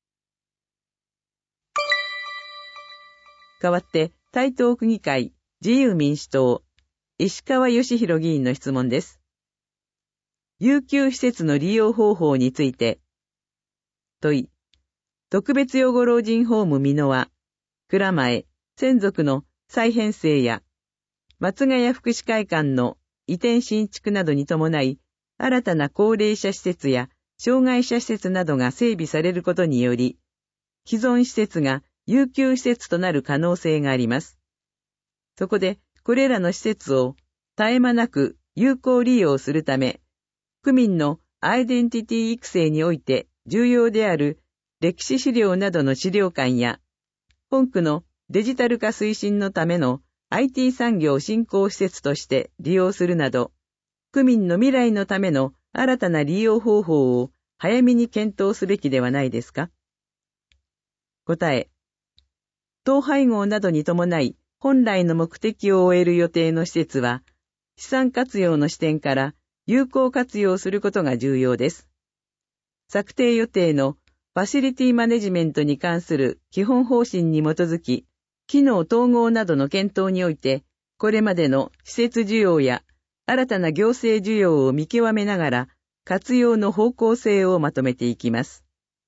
代わって、台東区議会自由民主党、石川義弘議員の質問です。遊休施設の利用方法について、問い、特別養護老人ホーム美濃は、蔵前、専属の再編成や、松ヶ谷福祉会館の移転新築などに伴い、新たな高齢者施設や障害者施設などが整備されることにより、既存施設が遊休施設となる可能性があります。そこで、これらの施設を絶え間なく有効利用するため、区民のアイデンティティ育成において重要である歴史資料などの資料館や、本区のデジタル化推進のための IT 産業振興施設として利用するなど、区民の未来のための新たな利用方法を早めに検討すべきではないですか？答え、統廃合などに伴い、本来の目的を終える予定の施設は、資産活用の視点から有効活用することが重要です。策定予定のファシリティマネジメントに関する基本方針に基づき、機能統合などの検討において、これまでの施設需要や新たな行政需要を見極めながら、活用の方向性をまとめていきます。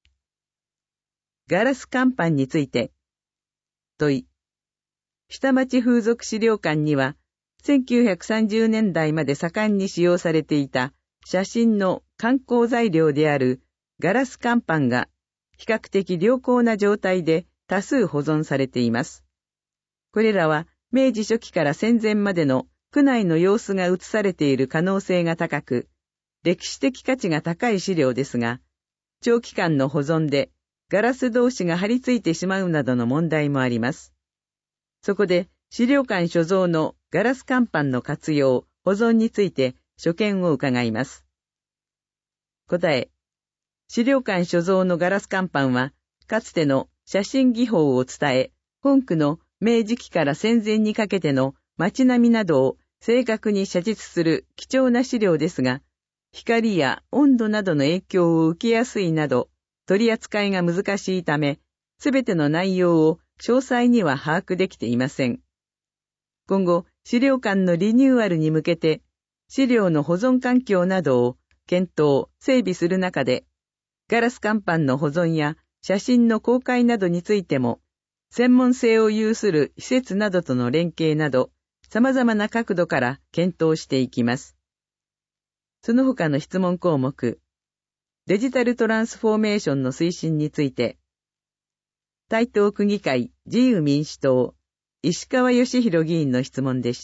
ガラス乾板について、問い、下町風俗資料館には、1930年代まで盛んに使用されていた写真の観光材料であるガラス乾板が比較的良好な状態で多数保存されています。これらは明治初期から戦前までの区内の様子が写されている可能性が高く、歴史的価値が高い資料ですが、長期間の保存でガラス同士が張り付いてしまうなどの問題もあります。そこで資料館所蔵のガラス乾板の活用、保存について所見を伺います。答え、資料館所蔵のガラス乾板は、かつての写真技法を伝え、本区の明治期から戦前にかけての街並みなどを正確に写実する貴重な資料ですが、光や温度などの影響を受けやすいなど、取り扱いが難しいため、すべての内容を詳細には把握できていません。今後、資料館のリニューアルに向けて、資料の保存環境などを検討、整備する中で、ガラス乾板の保存や写真の公開などについても、専門性を有する施設などとの連携など、 様々な角度から検討していきます。その他の質問項目、デジタルトランスフォーメーションの推進について、台東区議会自由民主党、石川義弘議員の質問でした。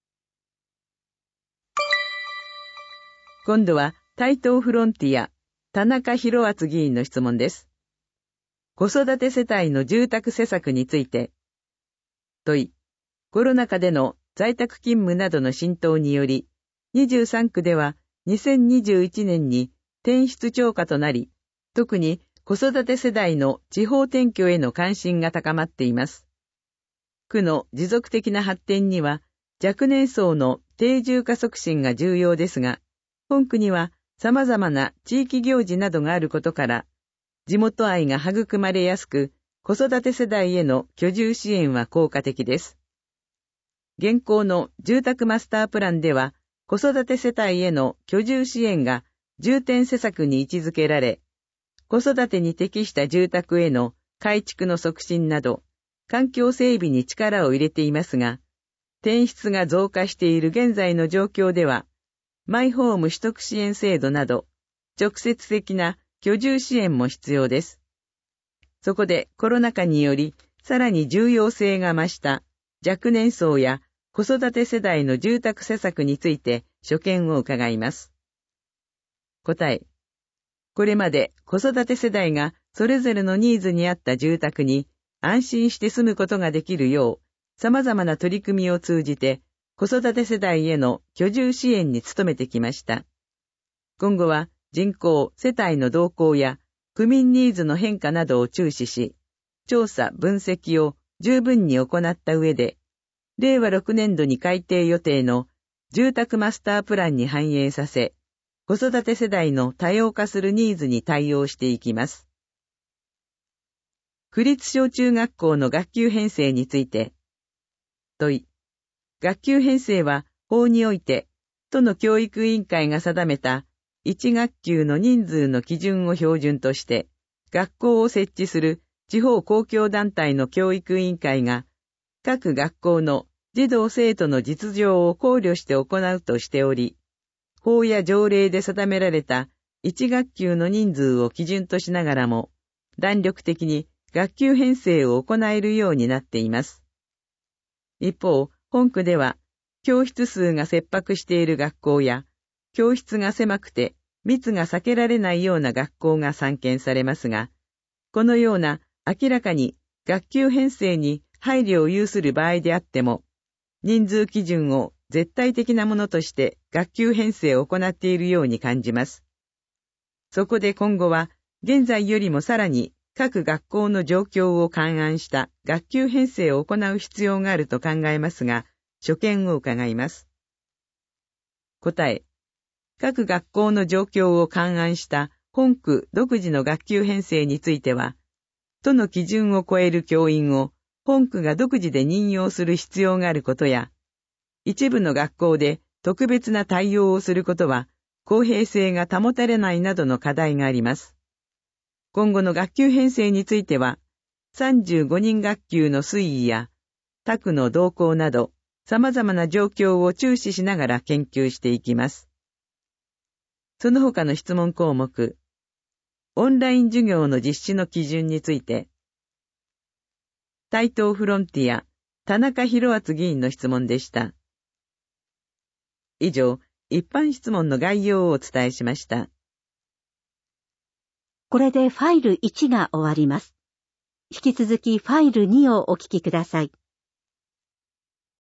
今度は台東フロンティア、田中宏敦議員の質問です。子育て世帯の住宅施策について、問い、コロナ禍での在宅勤務などの浸透により、23区では2021年に転出超過となり、特に子育て世代の地方転居への関心が高まっています。区の持続的な発展には、若年層の定住化促進が重要ですが、本区には様々な地域行事などがあることから、地元愛が育まれやすく、子育て世代への居住支援は効果的です。現行の住宅マスタープランでは、子育て世帯への居住支援が重点施策に位置づけられ、子育てに適した住宅への改築の促進など、環境整備に力を入れていますが、転出が増加している現在の状況では、マイホーム取得支援制度など、直接的な居住支援も必要です。そこでコロナ禍により、さらに重要性が増した若年層や子育て世代の住宅施策について所見を伺います。答え。これまで子育て世代がそれぞれのニーズに合った住宅に安心して住むことができるよう、様々な取り組みを通じて子育て世代への居住支援に努めてきました。今後は人口、世帯の動向や区民ニーズの変化などを注視し、調査・分析を十分に行った上で、令和6年度に改定予定の住宅マスタープランに反映させ、子育て世代の多様化するニーズに対応していきます。区立小中学校の学級編成について、問い、学級編成は法において、都の教育委員会が定めた1学級の人数の基準を標準として、学校を設置する地方公共団体の教育委員会が、各学校の児童生徒の実情を考慮して行うとしており、法や条例で定められた1学級の人数を基準としながらも、弾力的に学級編成を行えるようになっています。一方、本区では、教室数が切迫している学校や、教室が狭くて密が避けられないような学校が散見されますが、このような明らかに学級編成に配慮を有する場合であっても、人数基準を絶対的なものとして学級編成を行っているように感じます。そこで今後は、現在よりもさらに各学校の状況を勘案した学級編成を行う必要があると考えますが、所見を伺います。答え。各学校の状況を勘案した本区独自の学級編成については、都の基準を超える教員を本区が独自で任用する必要があることや、一部の学校で特別な対応をすることは公平性が保たれないなどの課題があります。今後の学級編成については、35人学級の推移や他区の動向など様々な状況を注視しながら研究していきます。その他の質問項目、オンライン授業の実施の基準について、台東フロンティア、田中宏敦議員の質問でした。以上、一般質問の概要をお伝えしました。 これでファイル1が終わります。引き続きファイル2をお聞きください。